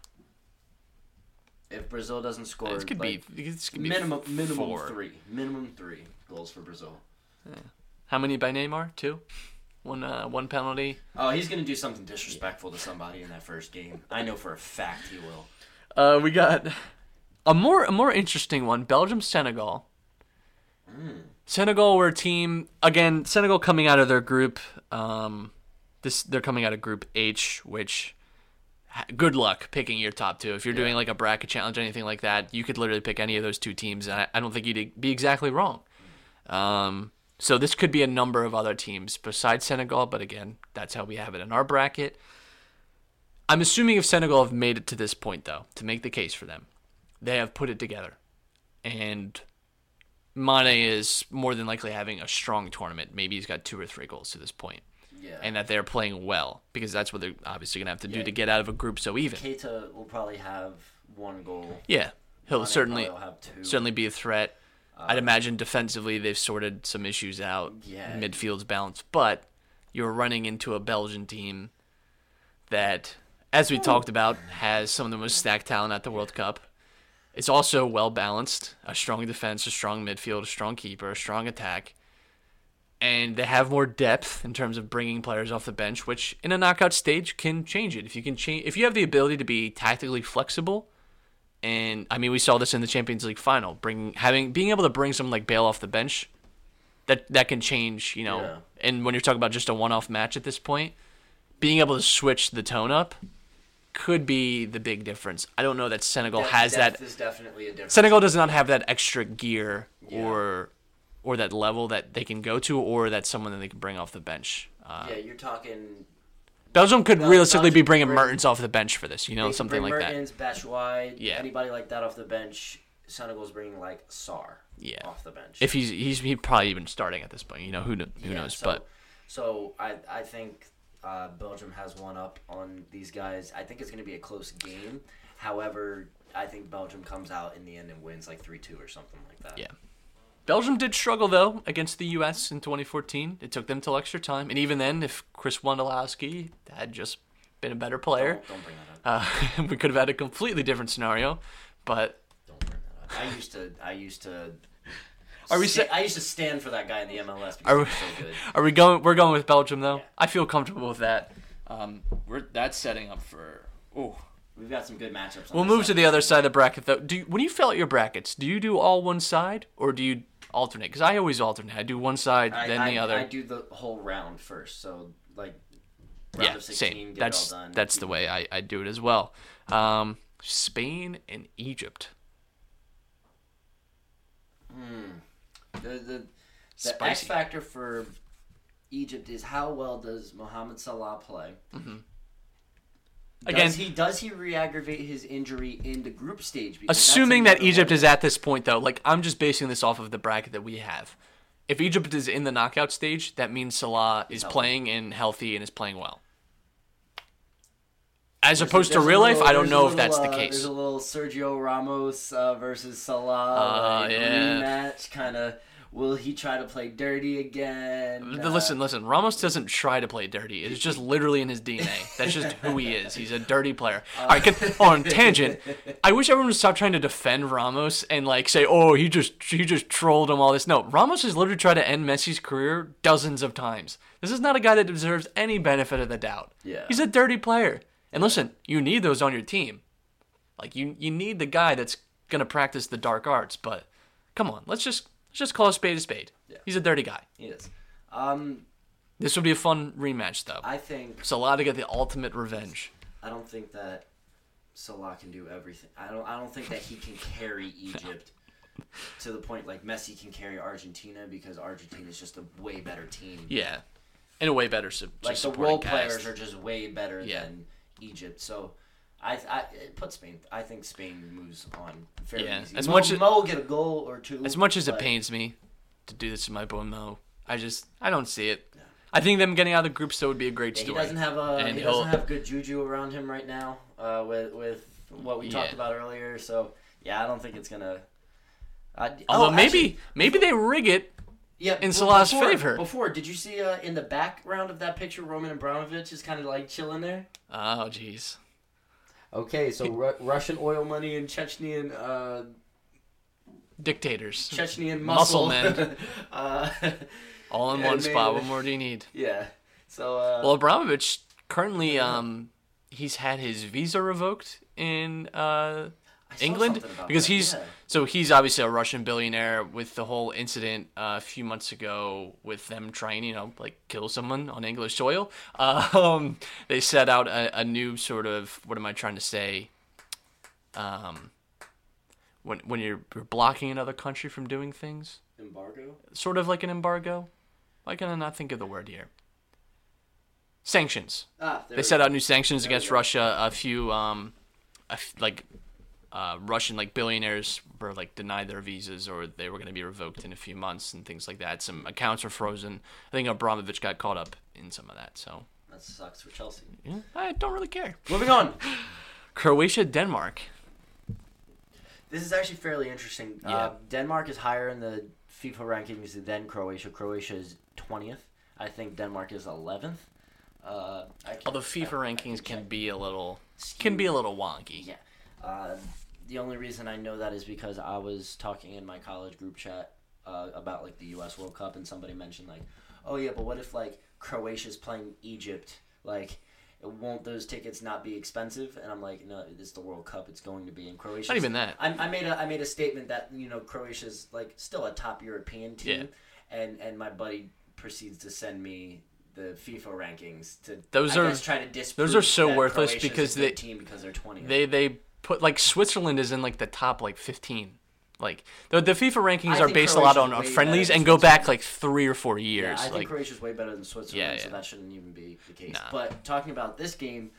If Brazil doesn't score, This could like, be this could be minimum f- minimum four. three, minimum three goals for Brazil. How many by Neymar? Two. One uh, one penalty. Oh, he's gonna do something disrespectful to somebody in that first game. I know for a fact he will. Uh, we got a more a more interesting one. Belgium Senegal. Senegal were a team again. Senegal coming out of their group. Um, this they're coming out of Group H, which ha- good luck picking your top two. If you're doing like a bracket challenge, anything like that, you could literally pick any of those two teams, and I, I don't think you'd be exactly wrong. Um, so this could be a number of other teams besides Senegal, but again, that's how we have it in our bracket. I'm assuming if Senegal have made it to this point, though, to make the case for them, they have put it together. And Mane is more than likely having a strong tournament. Maybe he's got two or three goals to this point. Yeah. And that they're playing well, because that's what they're obviously going to have to do Yeah. to get out of a group so even. Keita will probably have one goal. Yeah, he'll Mane certainly probably will have two. certainly be a threat. I'd imagine defensively they've sorted some issues out. Yeah. Midfield's balanced. But you're running into a Belgian team that, as we talked about, has some of the most stacked talent at the World Cup. It's also well balanced. A strong defense, a strong midfield, a strong keeper, a strong attack. And they have more depth in terms of bringing players off the bench, which in a knockout stage can change it. If you can change, if you have the ability to be tactically flexible, and I mean we saw this in the Champions League final, bring having being able to bring someone like Bale off the bench, that that can change, you know. Yeah. And when you're talking about just a one-off match at this point, being able to switch the tone up could be the big difference. I don't know that Senegal Depth- has depth that. is definitely a difference. Senegal does not have that extra gear Yeah. or or that level that they can go to, or that's someone that they can bring off the bench. Uh, Yeah, you're talking. Belgium could Bel- realistically be Belgium bringing bring- Mertens off the bench for this, you know, They can something bring like that. Mertens, Batshuayi, Yeah. anybody like that off the bench. Senegal's bringing like Sar. Yeah. Off the bench. If he's he's he probably even starting at this point, you know, who kn- who Yeah, knows? So, But so I I think uh, Belgium has one up on these guys. I think it's going to be a close game. However, I think Belgium comes out in the end and wins like three two or something like that. yeah. Belgium did struggle, though, against the U S in twenty fourteen. It took them till extra time. And even then, if Chris Wondolowski had just been a better player, Don't, don't bring that up. uh, we could have had a completely different scenario. But Don't bring that up. I used to. I used to. Are we sta- sa- I used to stand for that guy in the M L S because Are he we- was so good. are we going? We're going with Belgium, though. Yeah. I feel comfortable with that. Um, we're that's setting up for. Ooh. We've got some good matchups. On We'll this move to side. the other side of the bracket, though. Do you, when you fill out your brackets, do you do all one side or do you alternate? Because I always alternate. I do one side, I, then I, the other. I do the whole round first, so like round yeah, of sixteen, same. get That's it all done. that's the way I, I do it as well. Um, Spain and Egypt. The the, the Spicy. X factor for Egypt is how well does Mohamed Salah play? Mm-hmm. Does Again- he does he re-aggravate his injury in the group stage? Because that's Assuming that another Egypt one. is at this point, though, like I'm just basing this off of the bracket that we have. If Egypt is in the knockout stage, that means Salah is healthy. playing and healthy and is playing well. As There's a- opposed to there's a real life, little- I don't there's a know if little, that's the uh, case. There's a little Sergio Ramos uh, versus Salah Uh, like, yeah. rematch kind of. Will he try to play dirty again? Th- Listen, listen. Ramos doesn't try to play dirty. It's just literally in his D N A. That's just who he is. He's a dirty player. All right, can, on tangent. I wish everyone would stop trying to defend Ramos and like say, "Oh, he just he just trolled him." All this. No, Ramos has literally tried to end Messi's career dozens of times. This is not a guy that deserves any benefit of the doubt. Yeah. He's a dirty player. And listen, you need those on your team. Like you, you need the guy that's gonna practice the dark arts. But come on, let's just let's just call a spade a spade. Yeah. He's a dirty guy. He is. Um, This would be a fun rematch, though. I think Salah to get the ultimate revenge. I don't think that Salah can do everything. I don't. I don't think that he can carry Egypt to the point like Messi can carry Argentina because Argentina is just a way better team. Yeah, and a way better su- Like just the supporting role cast. players are just way better Yeah. than Egypt. So I, I it put Spain. I think Spain moves on fairly Yeah, easy. as Mo, much as- Mo will get a goal or two. As much as it but- pains me to do this to my boy Mo, I just I don't see it. I think them getting out of the group still would be a great Yeah, he story. doesn't have a And he he'll- doesn't have good juju around him right now. Uh, with with what we talked Yeah. about earlier. So yeah, I don't think it's gonna. Uh, Although oh, maybe actually, maybe they rig it. yeah, in be- Salah's before, favor. Before, did you see uh, in the background of that picture, Roman Abramovich is kind of like chilling there? Oh jeez. Okay, so Ru- Russian oil money and Chechnyan uh, Dictators. Chechnyan Muscle muscle, men. uh, All in Yeah, one maybe. spot. What more do you need? yeah. So uh, Well, Abramovich currently um he's had his visa revoked in uh I saw England something about because that, he's yeah. so he's obviously a Russian billionaire with the whole incident uh, a few months ago with them trying, you know, like kill someone on English soil. Um, they set out a, a new sort of, what am I trying to say? Um, when when you're, you're blocking another country from doing things, embargo. sort of like an embargo. Why can I not think of the word here? Sanctions. Ah, there They we set go. out new sanctions There we against go. Russia. A few, um, a f- like, uh, Russian like billionaires were like denied their visas, or they were going to be revoked in a few months and things like that. Some accounts were frozen. I think Abramovich got caught up in some of that. So That sucks for Chelsea. yeah, I don't really care. Moving on. Croatia, Denmark. This is actually fairly interesting. Yeah. Uh, Denmark is higher in the FIFA rankings than Croatia. Croatia is twentieth. I think Denmark is eleventh. Uh, I can- Although FIFA I- I rankings can check. be a little can be a little wonky. Yeah. Uh, the only reason I know that is because I was talking in my college group chat uh, about like the U S World Cup, and somebody mentioned like, oh yeah, but what if like Croatia's playing Egypt? Like, won't those tickets not be expensive? And I'm like, no, it's the World Cup. It's going to be in Croatia. Not even that. I, I made a I made a statement that you know Croatia's like still a top European team, and and my buddy proceeds to send me the FIFA rankings to Those I are- guess, try to disprove those are so that worthless Croatia's because a good they- team because they're twentieth. They they put like Switzerland is in like the top like fifteen. Like the the FIFA rankings I are think based a lot Croatia's on way friendlies better and than go back Switzerland. like three or four years. Yeah, I think like Croatia's way better than Switzerland, Yeah, so yeah. that shouldn't even be the case. Nah. But talking about this game,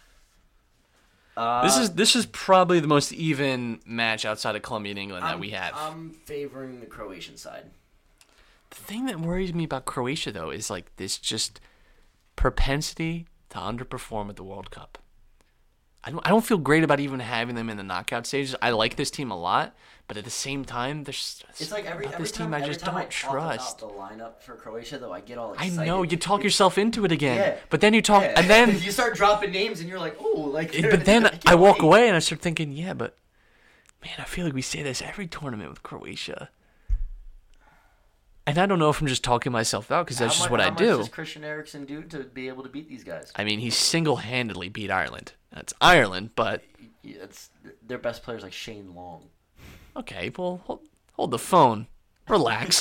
uh, this is this is probably the most even match outside of Colombia and England that I'm, we have. I'm favoring the Croatian side. The thing that worries me about Croatia though is like this just propensity to underperform at the World Cup. I don't I don't feel great about even having them in the knockout stages. I like this team a lot, but at the same time, there's It's like every, about every this time, team I every just time I don't talk trust. about the lineup for Croatia, though, I get all I excited. know you talk It- yourself into it again, Yeah. but then you talk, yeah. and then you start dropping names, and you're like, oh, like. but then I, can't I walk wait. away and I start thinking, yeah, but man, I feel like we say this every tournament with Croatia. And I don't know if I'm just talking myself out because that's How just much, what how I much do. does Christian Eriksen do to be able to beat these guys? I mean, he single-handedly beat Ireland. That's Ireland, but Yeah, it's their best players like Shane Long. okay, well, hold, hold the phone. Relax.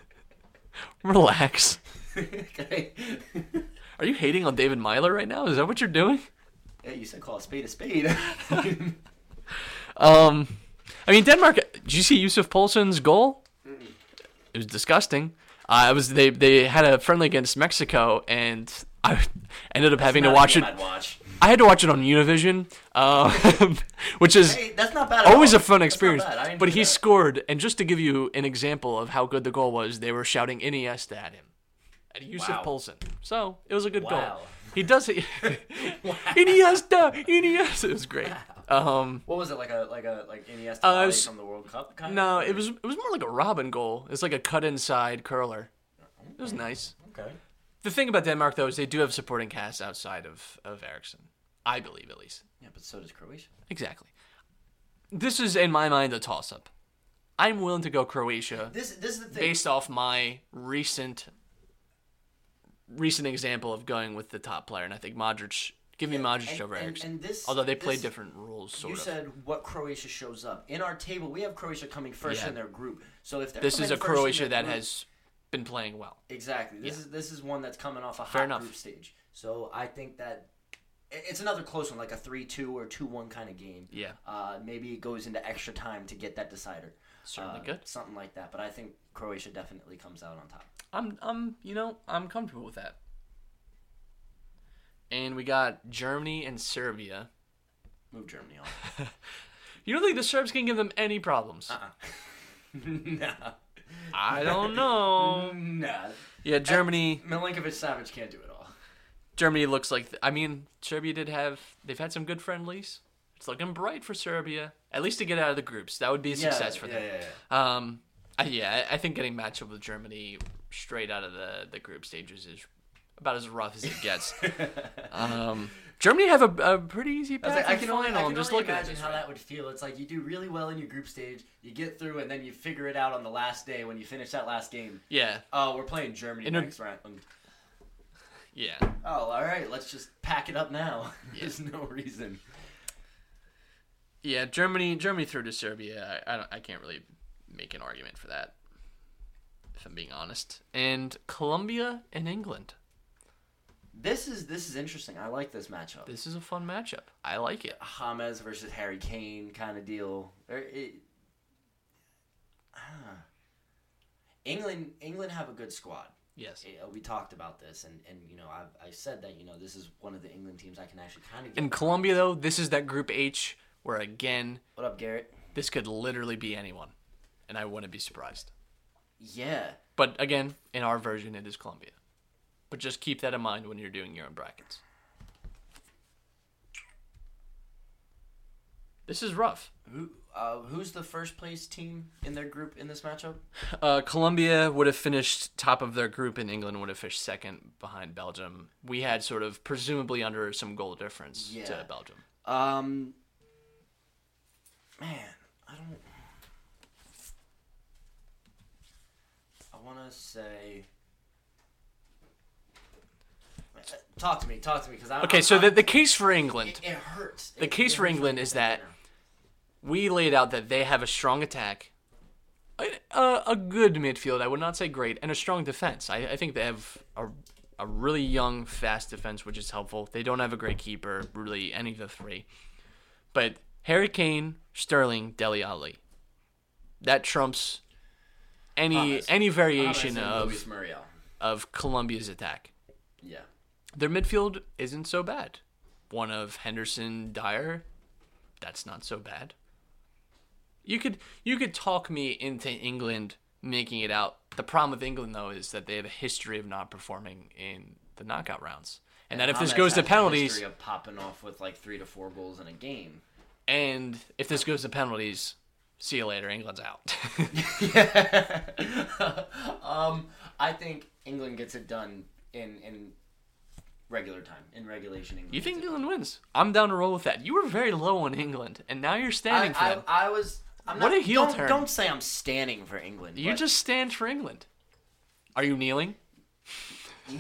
Relax. Okay. Are you hating on David Myler right now? Is that what you're doing? Yeah, you said call a spade a spade. Um, I mean, Denmark. Did you see Yusuf Poulsen's goal? It was disgusting. Uh, it was they they had a friendly against Mexico, and I ended up having to Not a watch game it. I'd watch. I had to watch it on Univision, uh, which is Hey, that's not bad. At always all. a fun That's not experience. bad. I But enjoy he that. scored, and just to give you an example of how good the goal was, they were shouting Iniesta at him, at Yusuf Wow. Poulsen. So it was a good Wow. goal. He does it. Iniesta, Iniesta. It was great. Um, What was it like a like a like Iniesta Uh, it volley was- from the World Cup? Kind no, of? it was it was more like a Robin goal. It's like a cut inside curler. It was nice. Okay. The thing about Denmark though is they do have supporting cast outside of of Ericsson. I believe at least. Yeah, but so does Croatia. Exactly. This is in my mind a toss up. I'm willing to go Croatia This this is the thing. based off my recent recent example of going with the top player, and I think Modric. Give me Modric and, over and, Ericsson. and this, Although they play this- different rules, sort You of. said what Croatia shows up in our table. We have Croatia coming first Yeah. in their group. So if they're This is coming a first in Croatia their that group- has been playing well. exactly. This Yeah. is this is one that's coming off a Fair hot enough. group stage. So I think that it- it's another close one, like a three two or two one kind of game. Yeah. Uh, maybe it goes into extra time to get that decider. Certainly Uh, good. Something like that. But I think Croatia definitely comes out on top. I'm, I'm, you know, I'm comfortable with that. And we got Germany and Serbia. Move Germany on. You don't think the Serbs can give them any problems? Uh-uh. nah. I don't know. Nah. Yeah, Germany. Milinkovic Savic can't do it all. Germany looks like. I mean, Serbia did have. They've had some good friendlies. It's looking bright for Serbia. At least to get out of the groups, that would be a success yeah, for yeah, them. Yeah, yeah, Um, I, yeah, I I think getting matched up with Germany straight out of the, the group stages is about as rough as it gets. um, Germany have a, a pretty easy I, was path like, I to can final. only, I I'm can just only looking at imagine this how right that would feel. It's like you do really well in your group stage, you get through, and then you figure it out on the last day when you finish that last game. Yeah, Oh, we're playing Germany In a- next round. yeah. Oh, all right. Let's just pack it up now. Yeah. There's no reason. Yeah, Germany Germany through to Serbia. I I, don't, I can't really make an argument for that, if I'm being honest. And Colombia and England. This is this is interesting. I like this matchup. This is a fun matchup. I like it. James versus Harry Kane kind of deal. Or it, ah. England England have a good squad. Yes. Eh, we talked about this, and, and you know I I said that you know this is one of the England teams I can actually kind of get. In Colombia, though, this is that Group H where, again, What up, Garrett? this could literally be anyone, and I wouldn't be surprised. Yeah. But again, in our version, it is Colombia. But just keep that in mind when you're doing your own brackets. This is rough. Who uh, who's the first place team in their group in this matchup? Uh, Colombia would have finished top of their group, and England would have finished second behind Belgium. We had sort of presumably under some goal difference Yeah. to Belgium. Um. Man, I don't. I want to say. Talk to me. Talk to me, because I. Okay, I'm, so I'm, the, the case for England, it, it hurts. the It- case it for hurts England when is you think that right we laid out that they have a strong attack, a, a, a good midfield. I would not say great, and a strong defense. I, I think they have a a really young, fast defense, which is helpful. They don't have a great keeper, really, any of the three. But Harry Kane, Sterling, Dele Alli. That trumps any Thomas. any variation Thomas and of Luis Muriel. of Colombia's attack. Yeah. Their midfield isn't so bad. One of Henderson, Dyer, that's not so bad. You could you could talk me into England making it out. The problem with England, though, is that they have a history of not performing in the knockout rounds. And, and that if this goes to penalties... history of popping off with like three to four goals in a game. And if this goes to penalties, see you later, England's out. yeah. um, I think England gets it done in, in regular time, in regulation. England You think gets it England wins? I'm down to roll with that. You were very low on England, and now you're standing for I, them. I, I was... I'm What not, a heel don't, turn. Don't say I'm standing for England. You but- just stand for England. Are you kneeling? No,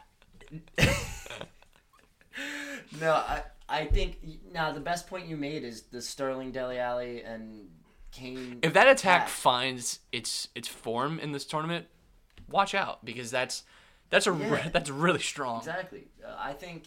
no. I I think now the best point you made is the Sterling, Dele Alli, and Kane. If that attack attack. finds its its form in this tournament, watch out because that's that's a re- Yeah. that's really strong. Exactly. Uh, I think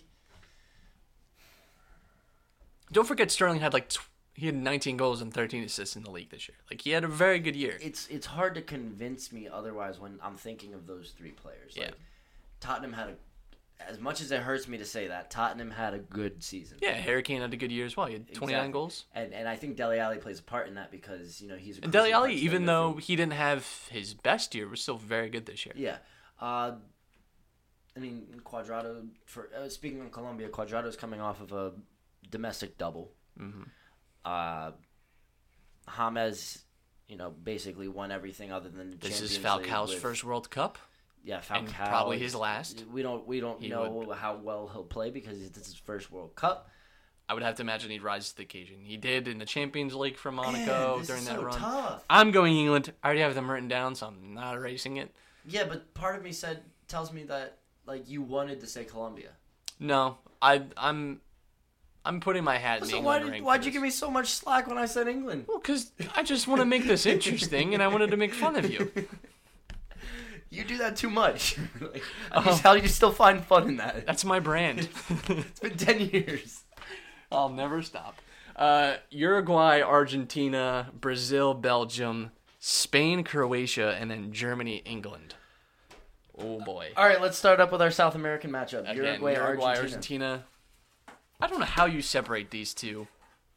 Don't forget Sterling had like tw- he had nineteen goals and thirteen assists in the league this year. Like he had a very good year. it's it's hard to convince me otherwise when I'm thinking of those three players. Yeah. Like, Tottenham had a, as much as it hurts me to say that, Tottenham had a good season. Yeah, Harry Kane had a good year as well. He had twenty-nine Exactly. goals. And and I think Dele Alli plays a part in that because you know he's a And Dele crucial Alli, part to even their though midfield. he didn't have his best year, was still very good this year. Yeah. Uh, I mean, Cuadrado, for uh, speaking of Colombia, Cuadrado's coming off of a domestic double. Mm-hmm. Uh, James, you know, basically won everything other than the This is Champions League Falcao's with- first World Cup. Yeah, Falcao. and probably his last. We don't we don't He know would- how well he'll play because this is his first World Cup. I would have to imagine he'd rise to the occasion. He did in the Champions League for Monaco Man, this during is that so run. tough. I'm going England. I already have them written down, so I'm not erasing it. Yeah, but part of me said tells me that like you wanted to say Colombia. No, I, I'm, I'm putting my hat in the So England why did ring. why'd you give me so much slack when I said England? Well, because I just want to make this interesting, and I wanted to make fun of you. You do that too much. like, Oh. How do you still find fun in that? That's my brand. It's been ten years. I'll never stop. Uh, Uruguay, Argentina, Brazil, Belgium, Spain, Croatia, and then Germany, England. Oh boy. All right, let's start up with our South American matchup. Again, Uruguay, Uruguay, Argentina. Argentina. I don't know how you separate these two.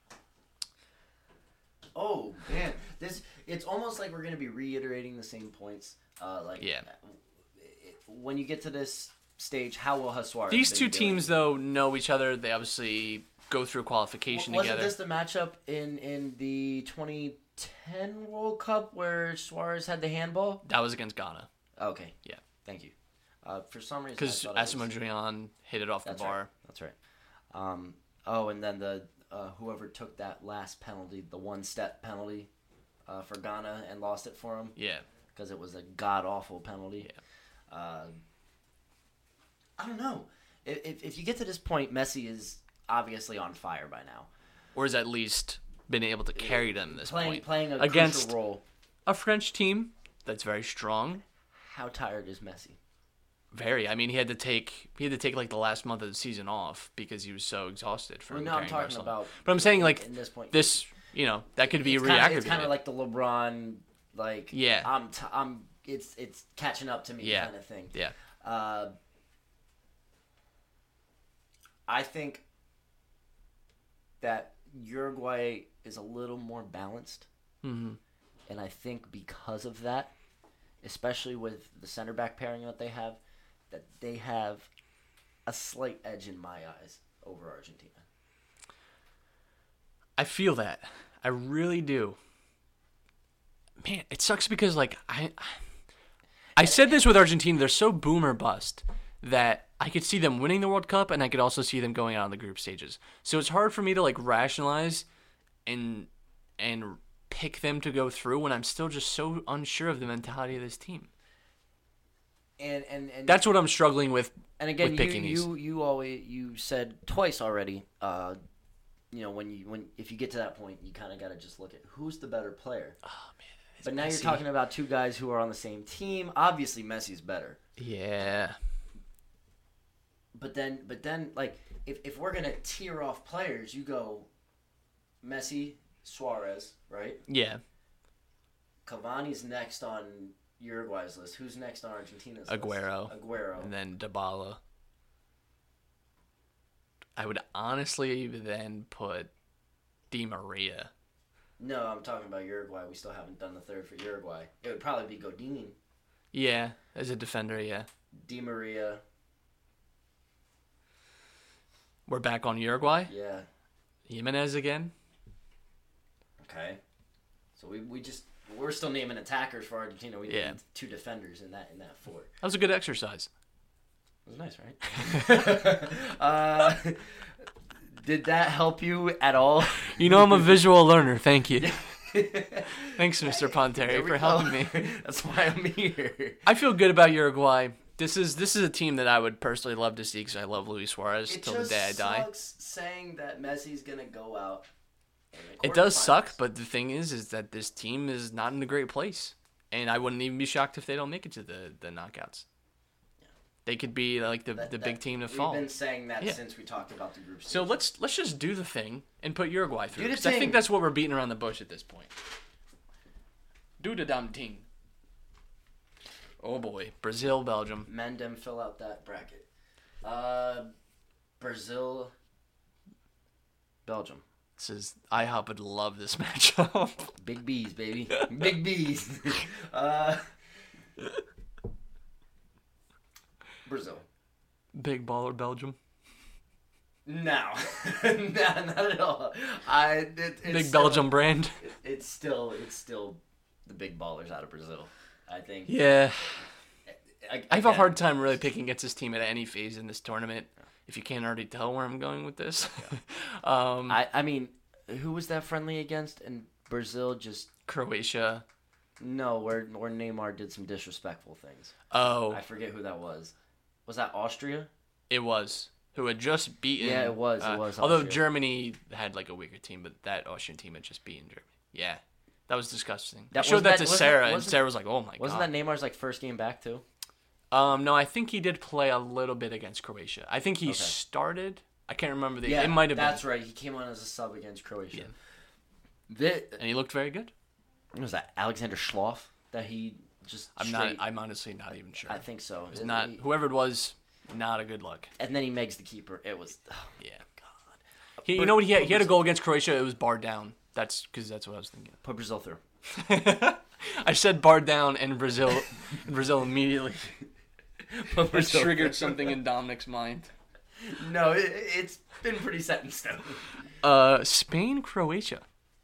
Oh man, this it's almost like we're gonna be reiterating the same points. Uh, like Yeah. when you get to this stage, how will has Suarez These been two doing? teams, though, know each other. They obviously go through qualification Wasn't together. this the matchup in in the twenty ten World Cup where Suarez had the handball? That was against Ghana. Okay, Yeah. thank you. Uh, for some reason, I Because thought it was- Asamoah Gyan hit it off the That's bar. right. That's right. Um, oh, and then the uh, whoever took that last penalty, the one-step penalty uh, for Ghana, and lost it for him Yeah. because it was a god awful penalty. Uh, I don't know. If, if if you get to this point, Messi is obviously on fire by now, Or has at least been able to carry them this playing point. playing a Against crucial role. a French team that's very strong. How tired is Messi? Very. I mean, he had to take he had to take like the last month of the season off because he was so exhausted from Well, no, I'm carrying talking Barcelona. about. But I'm saying like in this point, this, you know, that could be it's kinda, re-aggravated. it's kind of like the LeBron, like Yeah. I'm t- I'm it's it's catching up to me Yeah. kind of thing. yeah. Uh, I think that Uruguay is a little more balanced, hmm and I think because of that, especially with the center back pairing that they have, that they have a slight edge in my eyes over Argentina. I feel that. I really do. Man, it sucks because like I I said this with Argentina, they're so boom or bust that I could see them winning the World Cup and I could also see them going out in the group stages. So it's hard for me to like rationalize and and pick them to go through when I'm still just so unsure of the mentality of this team. And and, and That's what I'm struggling with. And again, with you, picking these. you you always you said twice already. Uh, you know, when you when if you get to that point, you kind of got to just look at who's the better player. Oh man. it's But now Messi. you're talking about two guys who are on the same team. Obviously, Messi's better. Yeah. But then, but then, like, if, if we're gonna tier off players, you go Messi, Suarez, right? Yeah. Cavani's next on Uruguay's list. Who's next on Argentina's Aguero. list? Aguero. And then Dybala. I would honestly then put Di Maria. No, I'm talking about Uruguay. We still haven't done the third for Uruguay. It would probably be Godin, Yeah, as a defender, yeah. Di Maria. We're back on Uruguay. Yeah. Jimenez again. Okay. So we we just we're still naming attackers for Argentina. We Yeah. need two defenders in that in that four. That was a good exercise. It was nice, right? uh, did that help you at all? You know I'm a visual learner. Thank you. Thanks, Mister There Ponteri, we for go. helping me. That's why I'm here. I feel good about Uruguay. This is this is a team that I would personally love to see because I love Luis Suarez It till the just day I die. sucks saying that Messi's gonna go out. in the It does quarterfinals. suck, but the thing is, is that this team is not in a great place, and I wouldn't even be shocked if they don't make it to the, the knockouts. They could be like the That- the that- big team to we've fall. been saying that Yeah. since we talked about the group stage. So let's let's just do the thing and put Uruguay through. Do the 'cause I thing. think that's what we're beating around the bush at this point. Do the damn thing. Oh boy, Brazil, Belgium. Mendem, fill out that bracket. Uh, Brazil, Belgium. This is I hop would love this matchup. Big B's, baby. Big B's. uh, Brazil. Big baller Belgium. No, no, not at all. I it, it's Big still- Belgium brand. It, it's still it's still the big ballers out of Brazil. I think. Yeah. I, I have a again, hard time really picking against this team at any phase in this tournament. If you can't already tell where I'm going with this. um, I I mean, who was that friendly against? And Brazil just Croatia. no, where where Neymar did some disrespectful things. Oh, I forget who that was. Was that Austria? it was. Who had just beaten. Yeah, it was, it uh, was Although Austria. Germany had like a weaker team, but that Austrian team had just beaten Germany. Yeah. That was disgusting. That- I showed was that, that- to wasn't- Sarah, and wasn't- Sarah was like, oh my Wasn't god. that Neymar's like first game back too? Um, no, I think he did play a little bit against Croatia. I think he started. I can't remember the. it might have That's been. right. He came on as a sub against Croatia. Yeah. The, And he looked very good. what was that Alexander Schloff that he just I'm straight, not. I'm honestly not even sure. I think so. It's It- not he- whoever it was. Not a good look. and then he makes the keeper. It was oh, Yeah. God. He, you know what? He had, he had a goal against Croatia. It was barred down. That's because that's what I was thinking. Put Brazil through. I said barred down, and Brazil, Brazil immediately Put Brazil triggered through. something in Dominic's mind. No, it, it's been pretty set in stone. Uh, Spain, Croatia.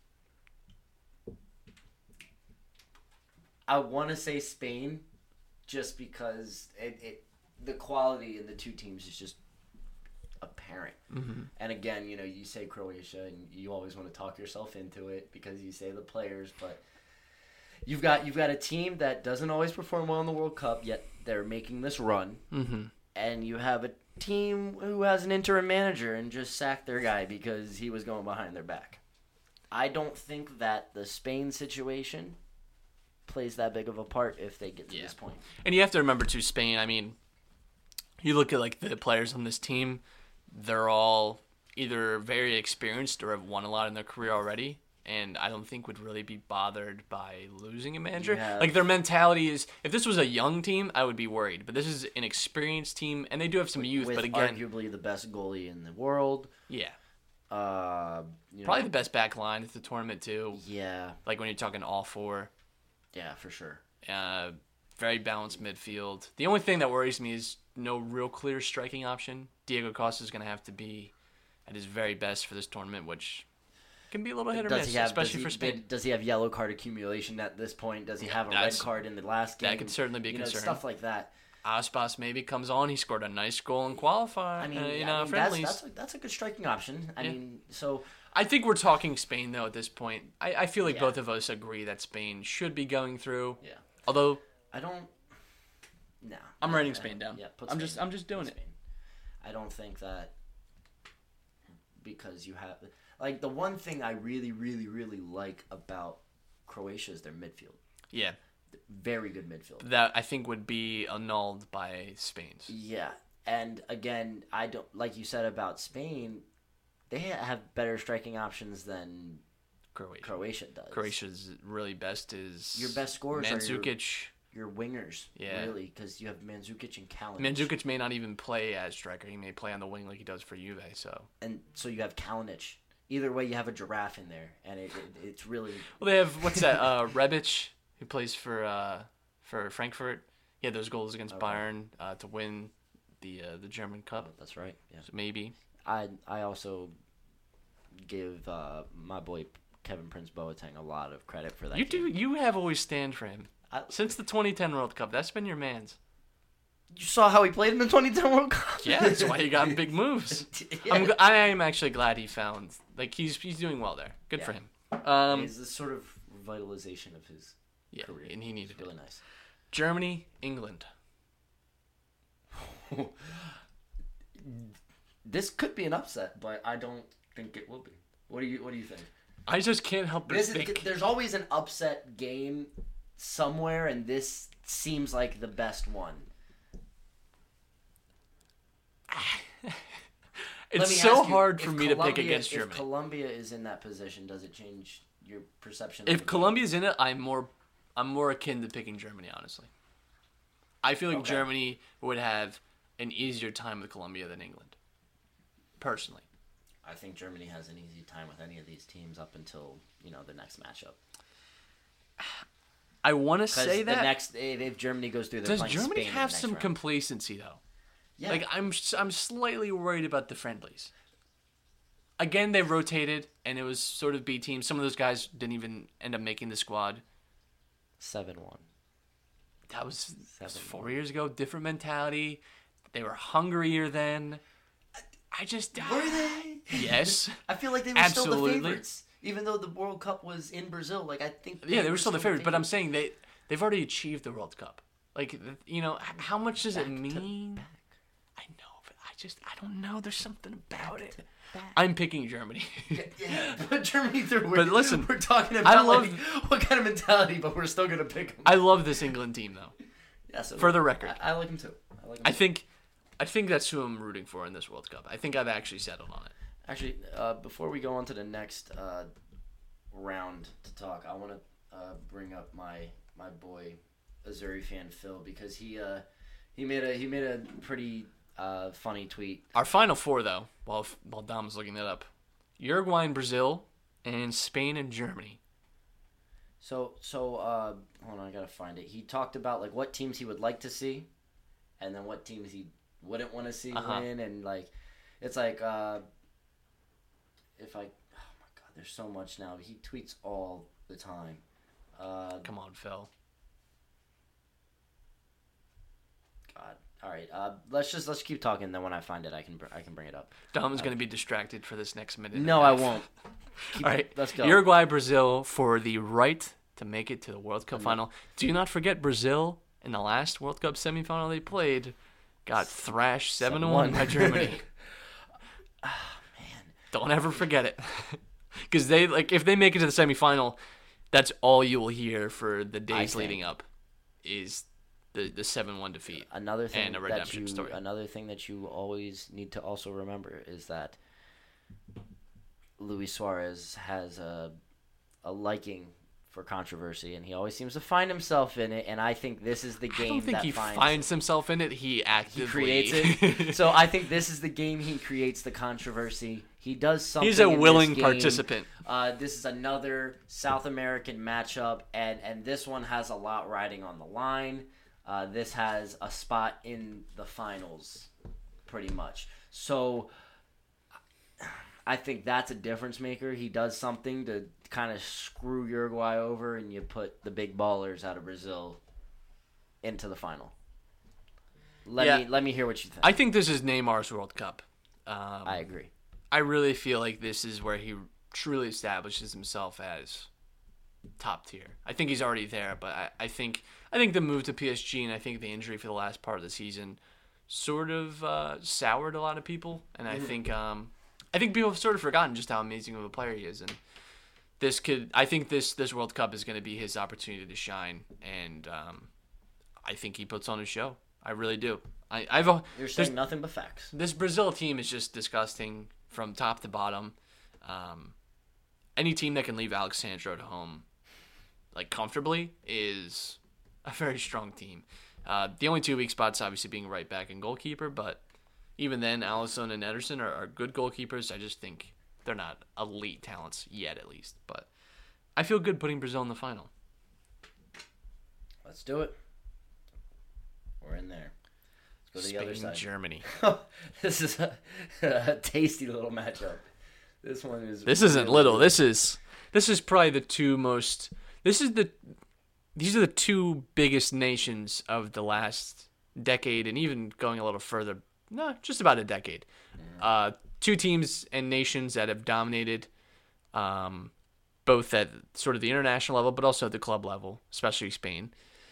I want to say Spain, just because it, it the quality in the two teams is just apparent. Mm-hmm. And again, you know, you say Croatia, and you always want to talk yourself into it because you say the players, but you've got you've got a team that doesn't always perform well in the World Cup, yet they're making this run, Mm-hmm. and you have a team who has an interim manager and just sacked their guy because he was going behind their back. I don't think that the Spain situation plays that big of a part if they get to Yeah. this point. And you have to remember too, Spain. I mean, you look at like the players on this team; they're all either very experienced or have won a lot in their career already. And I don't think would really be bothered by losing a manager. Yeah. Like their mentality is, if this was a young team, I would be worried. But this is an experienced team, and they do have some youth. With But again, arguably the best goalie in the world. yeah, Uh, you know, probably the best back line at the tournament too. Yeah, Like when you're talking all four. yeah, for sure. Uh, very balanced midfield. The only thing that worries me is no real clear striking option. Diego Costa is going to have to be at his very best for this tournament, which can be a little hit or Does miss, he have, especially does for he, Spain. Does he have yellow card accumulation at this point? Does he have a red that's- card in the last game? that could certainly be a you know, concern. Stuff like that. Aspas maybe comes on. He scored a nice goal in qualifying. I mean, uh, you I know, mean, friendlies. that's that's a, that's a good striking option. I Yeah. mean, so I think we're talking Spain though at this point. I, I feel like Yeah. both of us agree that Spain should be going through. yeah, Although I don't. No, I'm writing Yeah, Spain down. Yeah, put I'm Spain. just I'm just doing Put it. Spain. I don't think that because you have like the one thing I really, really, really like about Croatia is their midfield. Yeah, Very good midfield. that I think would be annulled by Spain's. Yeah, And again, I don't like you said about Spain. They have better striking options than Croatia. Croatia does. Croatia's really best is Your best scorers are your- Mandzukic. Your wingers, Yeah. really, because you have Mandzukic and Kalinic. Mandzukic may not even play as striker. He may play on the wing like he does for Juve. So And so you have Kalinic. Either way, you have a giraffe in there, and it, it it's really... well, they have what's that? Uh, Rebic, who plays for uh, for Frankfurt. He had those goals against Okay. Bayern uh, to win the uh, the German Cup. That's right, yeah. So maybe. I I also give uh, my boy Kevin Prince Boateng a lot of credit for that You game. do. You have always stand for him I, since the twenty ten World Cup. That's been your man's. you saw how he played in the twenty ten World Cup? Yeah, that's why he got big moves. Yeah. I'm, gl- I am actually glad he found like he's he's doing well there. Good for Yeah. him. Um, it's this sort of revitalization of his yeah, career. and he needed It's really it. nice. Germany, England. This could be an upset, but I don't think it will be. What do you What do you think? I just can't help but This think. is, there's always an upset game somewhere, and this seems like the best one. Let It's me so ask you, hard for if me to pick Colombia- against if Germany. Colombia is in that position, does it change your perception? of If the game? Colombia's in it, I'm more I'm more akin to picking Germany, honestly. I feel like Okay. Germany would have an easier time with Colombia than England. Personally. I think Germany has an easy time with any of these teams up until you know the next matchup. I want to 'Cause say the that. next, if if Germany goes through, they're Does playing Germany Spain in have the next some round. complacency though? Yeah. Like I'm I'm slightly worried about the friendlies. Again, they rotated and it was sort of B teams. Some of those guys didn't even end up making the squad. seven one. That was, that was Seven four one. years ago. Different mentality. They were hungrier then. I just Were they? Yes. I feel like they were still Absolutely. the favorites, even though the World Cup was in Brazil. Like I think. Yeah, they were still the favorites, but I'm saying they they've already achieved the World Cup. Like th- you know, h- how much does it Back to mean? I know, but I just I don't know. There's something about it. I'm picking Germany. Yeah, put Germany through. We're, But listen, we're talking about I love- like, what kind of mentality, but we're still gonna pick them. I love this England team though. Yeah, so for the record. I, I like them too. I like 'em I too. think I think that's who I'm rooting for in this World Cup. I think I've actually settled on it. Actually, uh, before we go on to the next uh, round to talk, I want to uh, bring up my my boy Azuri fan Phil because he uh, he made a he made a pretty uh, funny tweet. Our final four though, while while Dom's looking that up, Uruguay and Brazil, and Spain and Germany. So so uh, hold on, I gotta find it. He talked about like what teams he would like to see, and then what teams he wouldn't want to see Uh-huh. win, and like it's like uh, if I oh my god, there's so much now. He tweets all the time. Uh, Come on, Phil. God. All right. Uh, let's just let's keep talking. Then when I find it, I can br- I can bring it up. Dom's going to be distracted for this next minute. and No, a I half. won't. Keep, All right, Let's go. Uruguay, Brazil for the right to make it to the World Cup final. Do not forget Brazil in the last World Cup semifinal they played got thrashed seven to one by Germany. Ah, man. Don't ever forget it. Cuz they like if they make it to the semifinal, that's all you will hear for the days think- leading up is the the seven one defeat. Another thing And a that redemption you story. another thing that you always need to also remember is that Luis Suarez has a a liking for controversy, and he always seems to find himself in it. And I think this is the game I don't think that he finds, finds himself in it. He actively he creates it. So I think this is the game he creates the controversy. He does something. He's a in this willing game. participant. Uh, this is another South American matchup, and, and this one has a lot riding on the line. Uh, this has a spot in the finals, pretty much. So I think that's a difference maker. He does something to kind of screw Uruguay over, and you put the big ballers out of Brazil into the final. Let Yeah. me let me hear what you think. I think this is Neymar's World Cup. Um, I agree. I really feel like this is where he truly establishes himself as top tier. I think he's already there, but I, I think I think the move to P S G and I think the injury for the last part of the season sort of uh, soured a lot of people, and I think um, I think people have sort of forgotten just how amazing of a player he is, and this could I think this this World Cup is going to be his opportunity to shine, and um, I think he puts on a show. I really do. I, I've a- You're there's- saying nothing but facts. this Brazil team is just disgusting from top to bottom. Um, any team that can leave Alex Sandro at home, like comfortably, is a very strong team. Uh, the only two weak spots, obviously, being right back and goalkeeper, but even then, Alisson and Ederson are, are good goalkeepers. I just think they're not elite talents yet, at least. But I feel good putting Brazil in the final. Let's do it. We're in there. Let's go to the other Spain, side. Germany. This is a, a tasty little matchup. This one is. This isn't really little. good. This is this is probably the two most. This is the. These are the two biggest nations of the last decade, and even going a little further. No, just about a decade. Uh, two teams and nations that have dominated, um, both at sort of the international level, but also at the club level, especially Spain.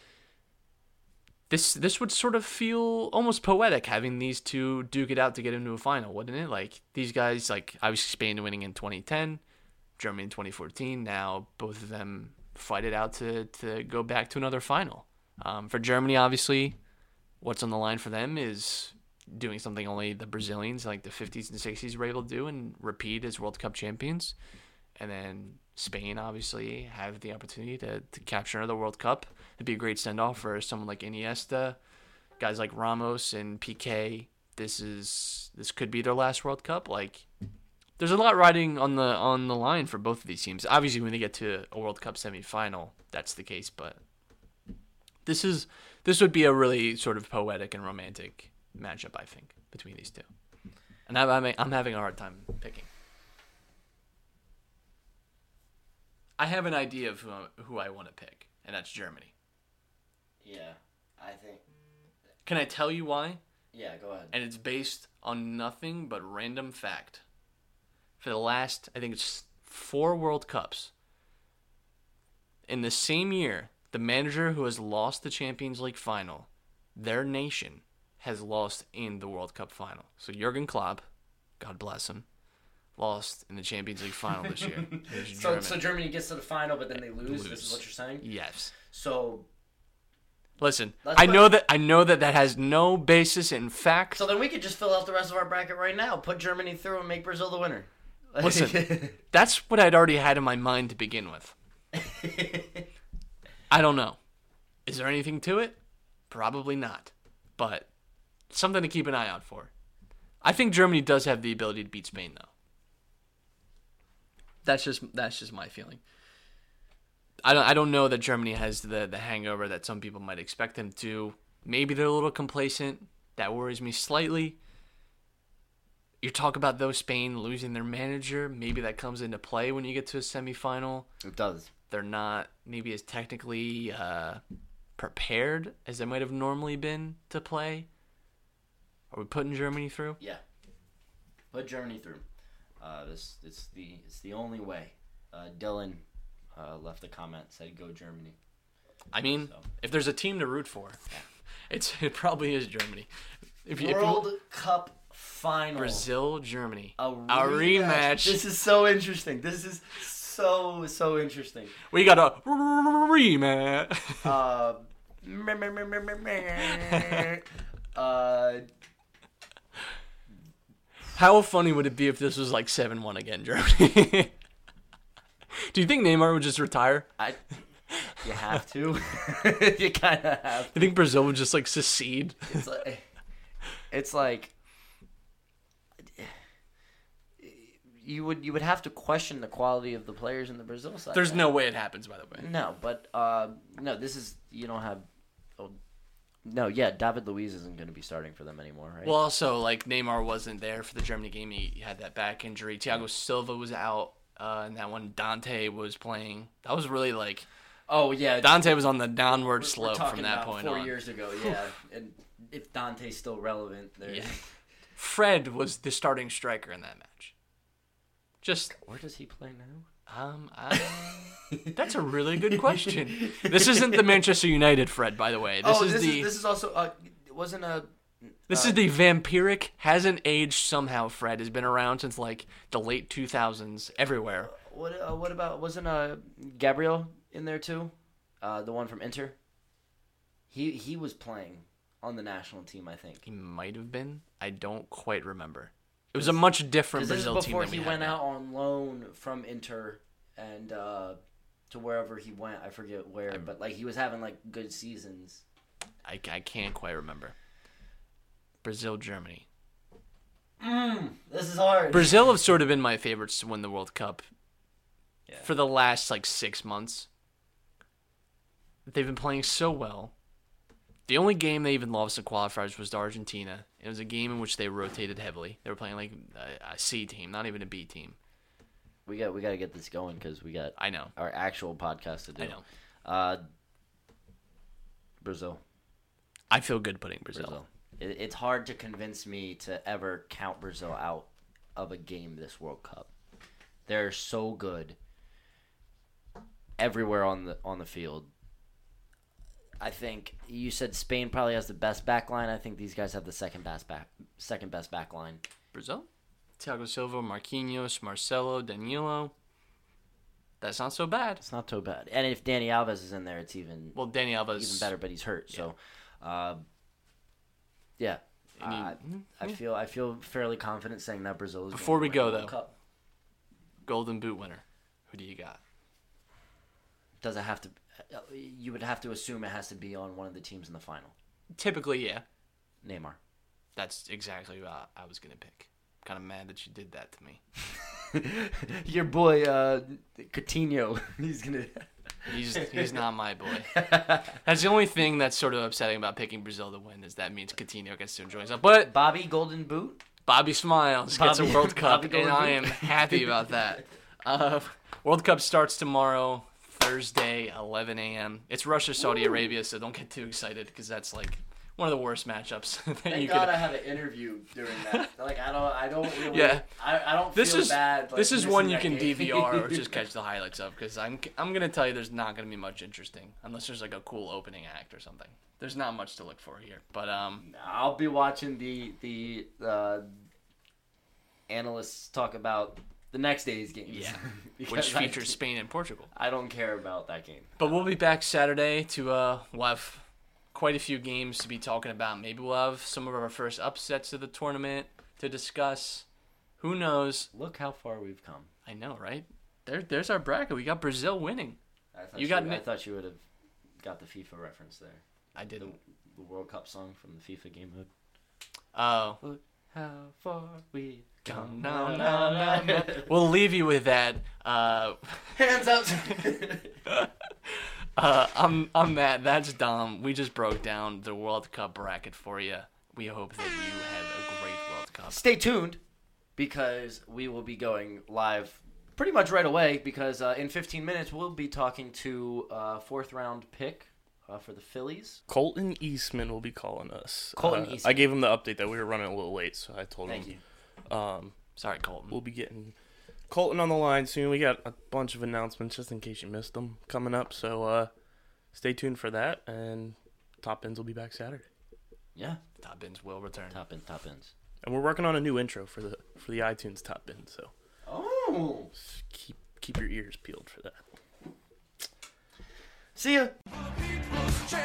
This this would sort of feel almost poetic having these two duke it out to get into a final, wouldn't it? Like these guys, like obviously Spain winning in twenty ten, Germany in twenty fourteen. Now both of them fight it out to to go back to another final. Um, for Germany, obviously, what's on the line for them is doing something only the Brazilians, like the fifties and sixties, were able to do and repeat as World Cup champions. And then Spain, obviously, have the opportunity to, to capture another World Cup. It'd be a great send-off for someone like Iniesta, guys like Ramos and P K. This is this could be their last World Cup. Like, there's a lot riding on the on the line for both of these teams. Obviously, when they get to a World Cup semifinal, that's the case. But this is this would be a really sort of poetic and romantic matchup, I think, between these two. And I'm I'm, I'm having a hard time picking. I have an idea of who I, who I want to pick, and that's Germany. Yeah, I think. Can I tell you why? Yeah, go ahead. And it's based on nothing but random fact. For the last, I think it's four World Cups, in the same year, the manager who has lost the Champions League final, their nation has lost in the World Cup final. So Jurgen Klopp, God bless him, lost in the Champions League final this year. so, German. so Germany gets to the final, but then they lose. Lose. This is what you're saying. Yes. So, Listen, Let's I put- know that I know that that has no basis in fact. so then we could just fill out the rest of our bracket right now. Put Germany through and make Brazil the winner. Listen, that's what I'd already had in my mind to begin with. I don't know. Is there anything to it? Probably not. But something to keep an eye out for. I think Germany does have the ability to beat Spain, though. That's just that's just my feeling. I don't I don't know that Germany has the, the hangover that some people might expect them to. Maybe they're a little complacent. That worries me slightly. You talk about, though, Spain losing their manager. Maybe that comes into play when you get to a semifinal. It does. They're not maybe as technically uh, prepared as they might have normally been to play. Are we putting Germany through? Yeah. Put Germany through. Uh, this it's the it's the only way. Uh, Dylan uh, left a comment, said go Germany. I mean, So. if there's a team to root for, it's it probably is Germany. If you, if World you, Cup final. Brazil, Germany, A a rematch. rematch. This is so interesting. This is so so interesting. We got a rematch. Uh, meh, meh, meh, meh, meh, meh. uh, How funny would it be if this was like seven one again, Germany? Do you think Neymar would just retire? I. You have to. You kind of have. You think Brazil would just like secede? It's like, it's like you would you would have to question the quality of the players in the Brazil side. There's no way it happens, by the way. no, but uh, no. This is you don't have. Oh, no, yeah, David Luiz isn't going to be starting for them anymore, right? Well, also, like, Neymar wasn't there for the Germany game. He had that back injury. Thiago Silva was out, uh, and that one Dante was playing. That was really, like, oh yeah, Dante was on the downward we're- slope we're talking from that about point four on. years ago, yeah. And if Dante's still relevant, there. Yeah. Fred was the starting striker in that match. Just, Where does he play now? um, I, that's a really good question. This isn't the Manchester United Fred, by the way. This oh, is this the is this is also uh, wasn't a. This uh, is the vampiric, hasn't aged somehow. Fred has been around since like the late two thousands everywhere. What uh, what about wasn't uh Gabriel in there too? Uh, the one from Inter. He he was playing. on the national team, I think. He might have been. I don't quite remember. It was a much different Because this Brazil is team before than we he have went now. out on loan from Inter and uh, to wherever he went. I forget where, but like he was having like good seasons. I, I can't quite remember. Brazil, Germany. Mm, this is hard. Brazil have sort of been my favorites to win the World Cup Yeah. for the last like six months. They've been playing so well. The only game they even lost in qualifiers was to Argentina. It was a game in which they rotated heavily. They were playing like a, a C team, not even a B team. We got we got to get this going because we got I know. our actual podcast to do. I know. Uh, Brazil. I feel good putting Brazil. Brazil. It, it's hard to convince me to ever count Brazil out of a game this World Cup. They're so good everywhere on the on the field. I think you said Spain probably has the best back line. I think these guys have the second best back second best back line. Brazil? Thiago Silva, Marquinhos, Marcelo, Danilo. That's not so bad. It's not so bad. And if Dani Alves is in there, it's even Well, Dani Alves. even better. But he's hurt, so uh, yeah. And you- I, I feel I feel fairly confident saying that Brazil is. Before going we to go, win the though. World Cup. Golden Boot winner. Who do you got? Does it have to? You would have to assume it has to be on one of the teams in the final. Typically, yeah. Neymar. That's exactly what I was going to pick. Kind of mad that you did that to me. Your boy uh, Coutinho. He's gonna. He's he's not my boy. That's the only thing that's sort of upsetting about picking Brazil to win is that means Coutinho gets to enjoy himself. But Bobby Golden Boot. Bobby Smiles gets Bobby- a World Cup, Bobby and Golden I am Boot. happy about that. Uh, World Cup starts tomorrow, Thursday, eleven a.m. It's Russia, Saudi Arabia, so don't get too excited because that's like one of the worst matchups that Thank you God could. I had an interview during that. Like I don't, I don't really. Yeah. I, I don't This feel is bad. Like, this is missing one you that can game. D V R or just catch the highlights of because I'm I'm gonna tell you there's not gonna be much interesting unless there's like a cool opening act or something. There's not much to look for here, but um I'll be watching the the uh, analysts talk about the next day's games. yeah, Because which I- features Spain and Portugal. I don't care about that game. But we'll be back Saturday to uh we'll have quite a few games to be talking about. Maybe we'll have some of our first upsets of the tournament to discuss. Who knows? Look how far we've come. I know, right? There, there's our bracket. We got Brazil winning. I thought You got I mi- thought you would have got the FIFA reference there. I The, didn't. the World Cup song from the FIFA game mode. Oh. Look how far we Come no, no, no, no. We'll leave you with that. Uh, Hands up. uh, I'm, I'm Matt. That's Dom. We just broke down the World Cup bracket for you. We hope that you had a great World Cup. Stay tuned because we will be going live pretty much right away because uh, in fifteen minutes we'll be talking to uh, fourth round pick uh, for the Phillies. Colton Eastman will be calling us. Colton Uh, Eastman. I gave him the update that we were running a little late, so I told Thank him. you. Um, Sorry, Colton. we'll be getting Colton on the line soon. We got a bunch of announcements just in case you missed them coming up. So uh, stay tuned for that, and Top Ends will be back Saturday. Yeah, Top Ends will return. top ends, top ends. And we're working on a new intro for the for the iTunes Top End. So Oh, just keep keep your ears peeled for that. see ya. People's champ.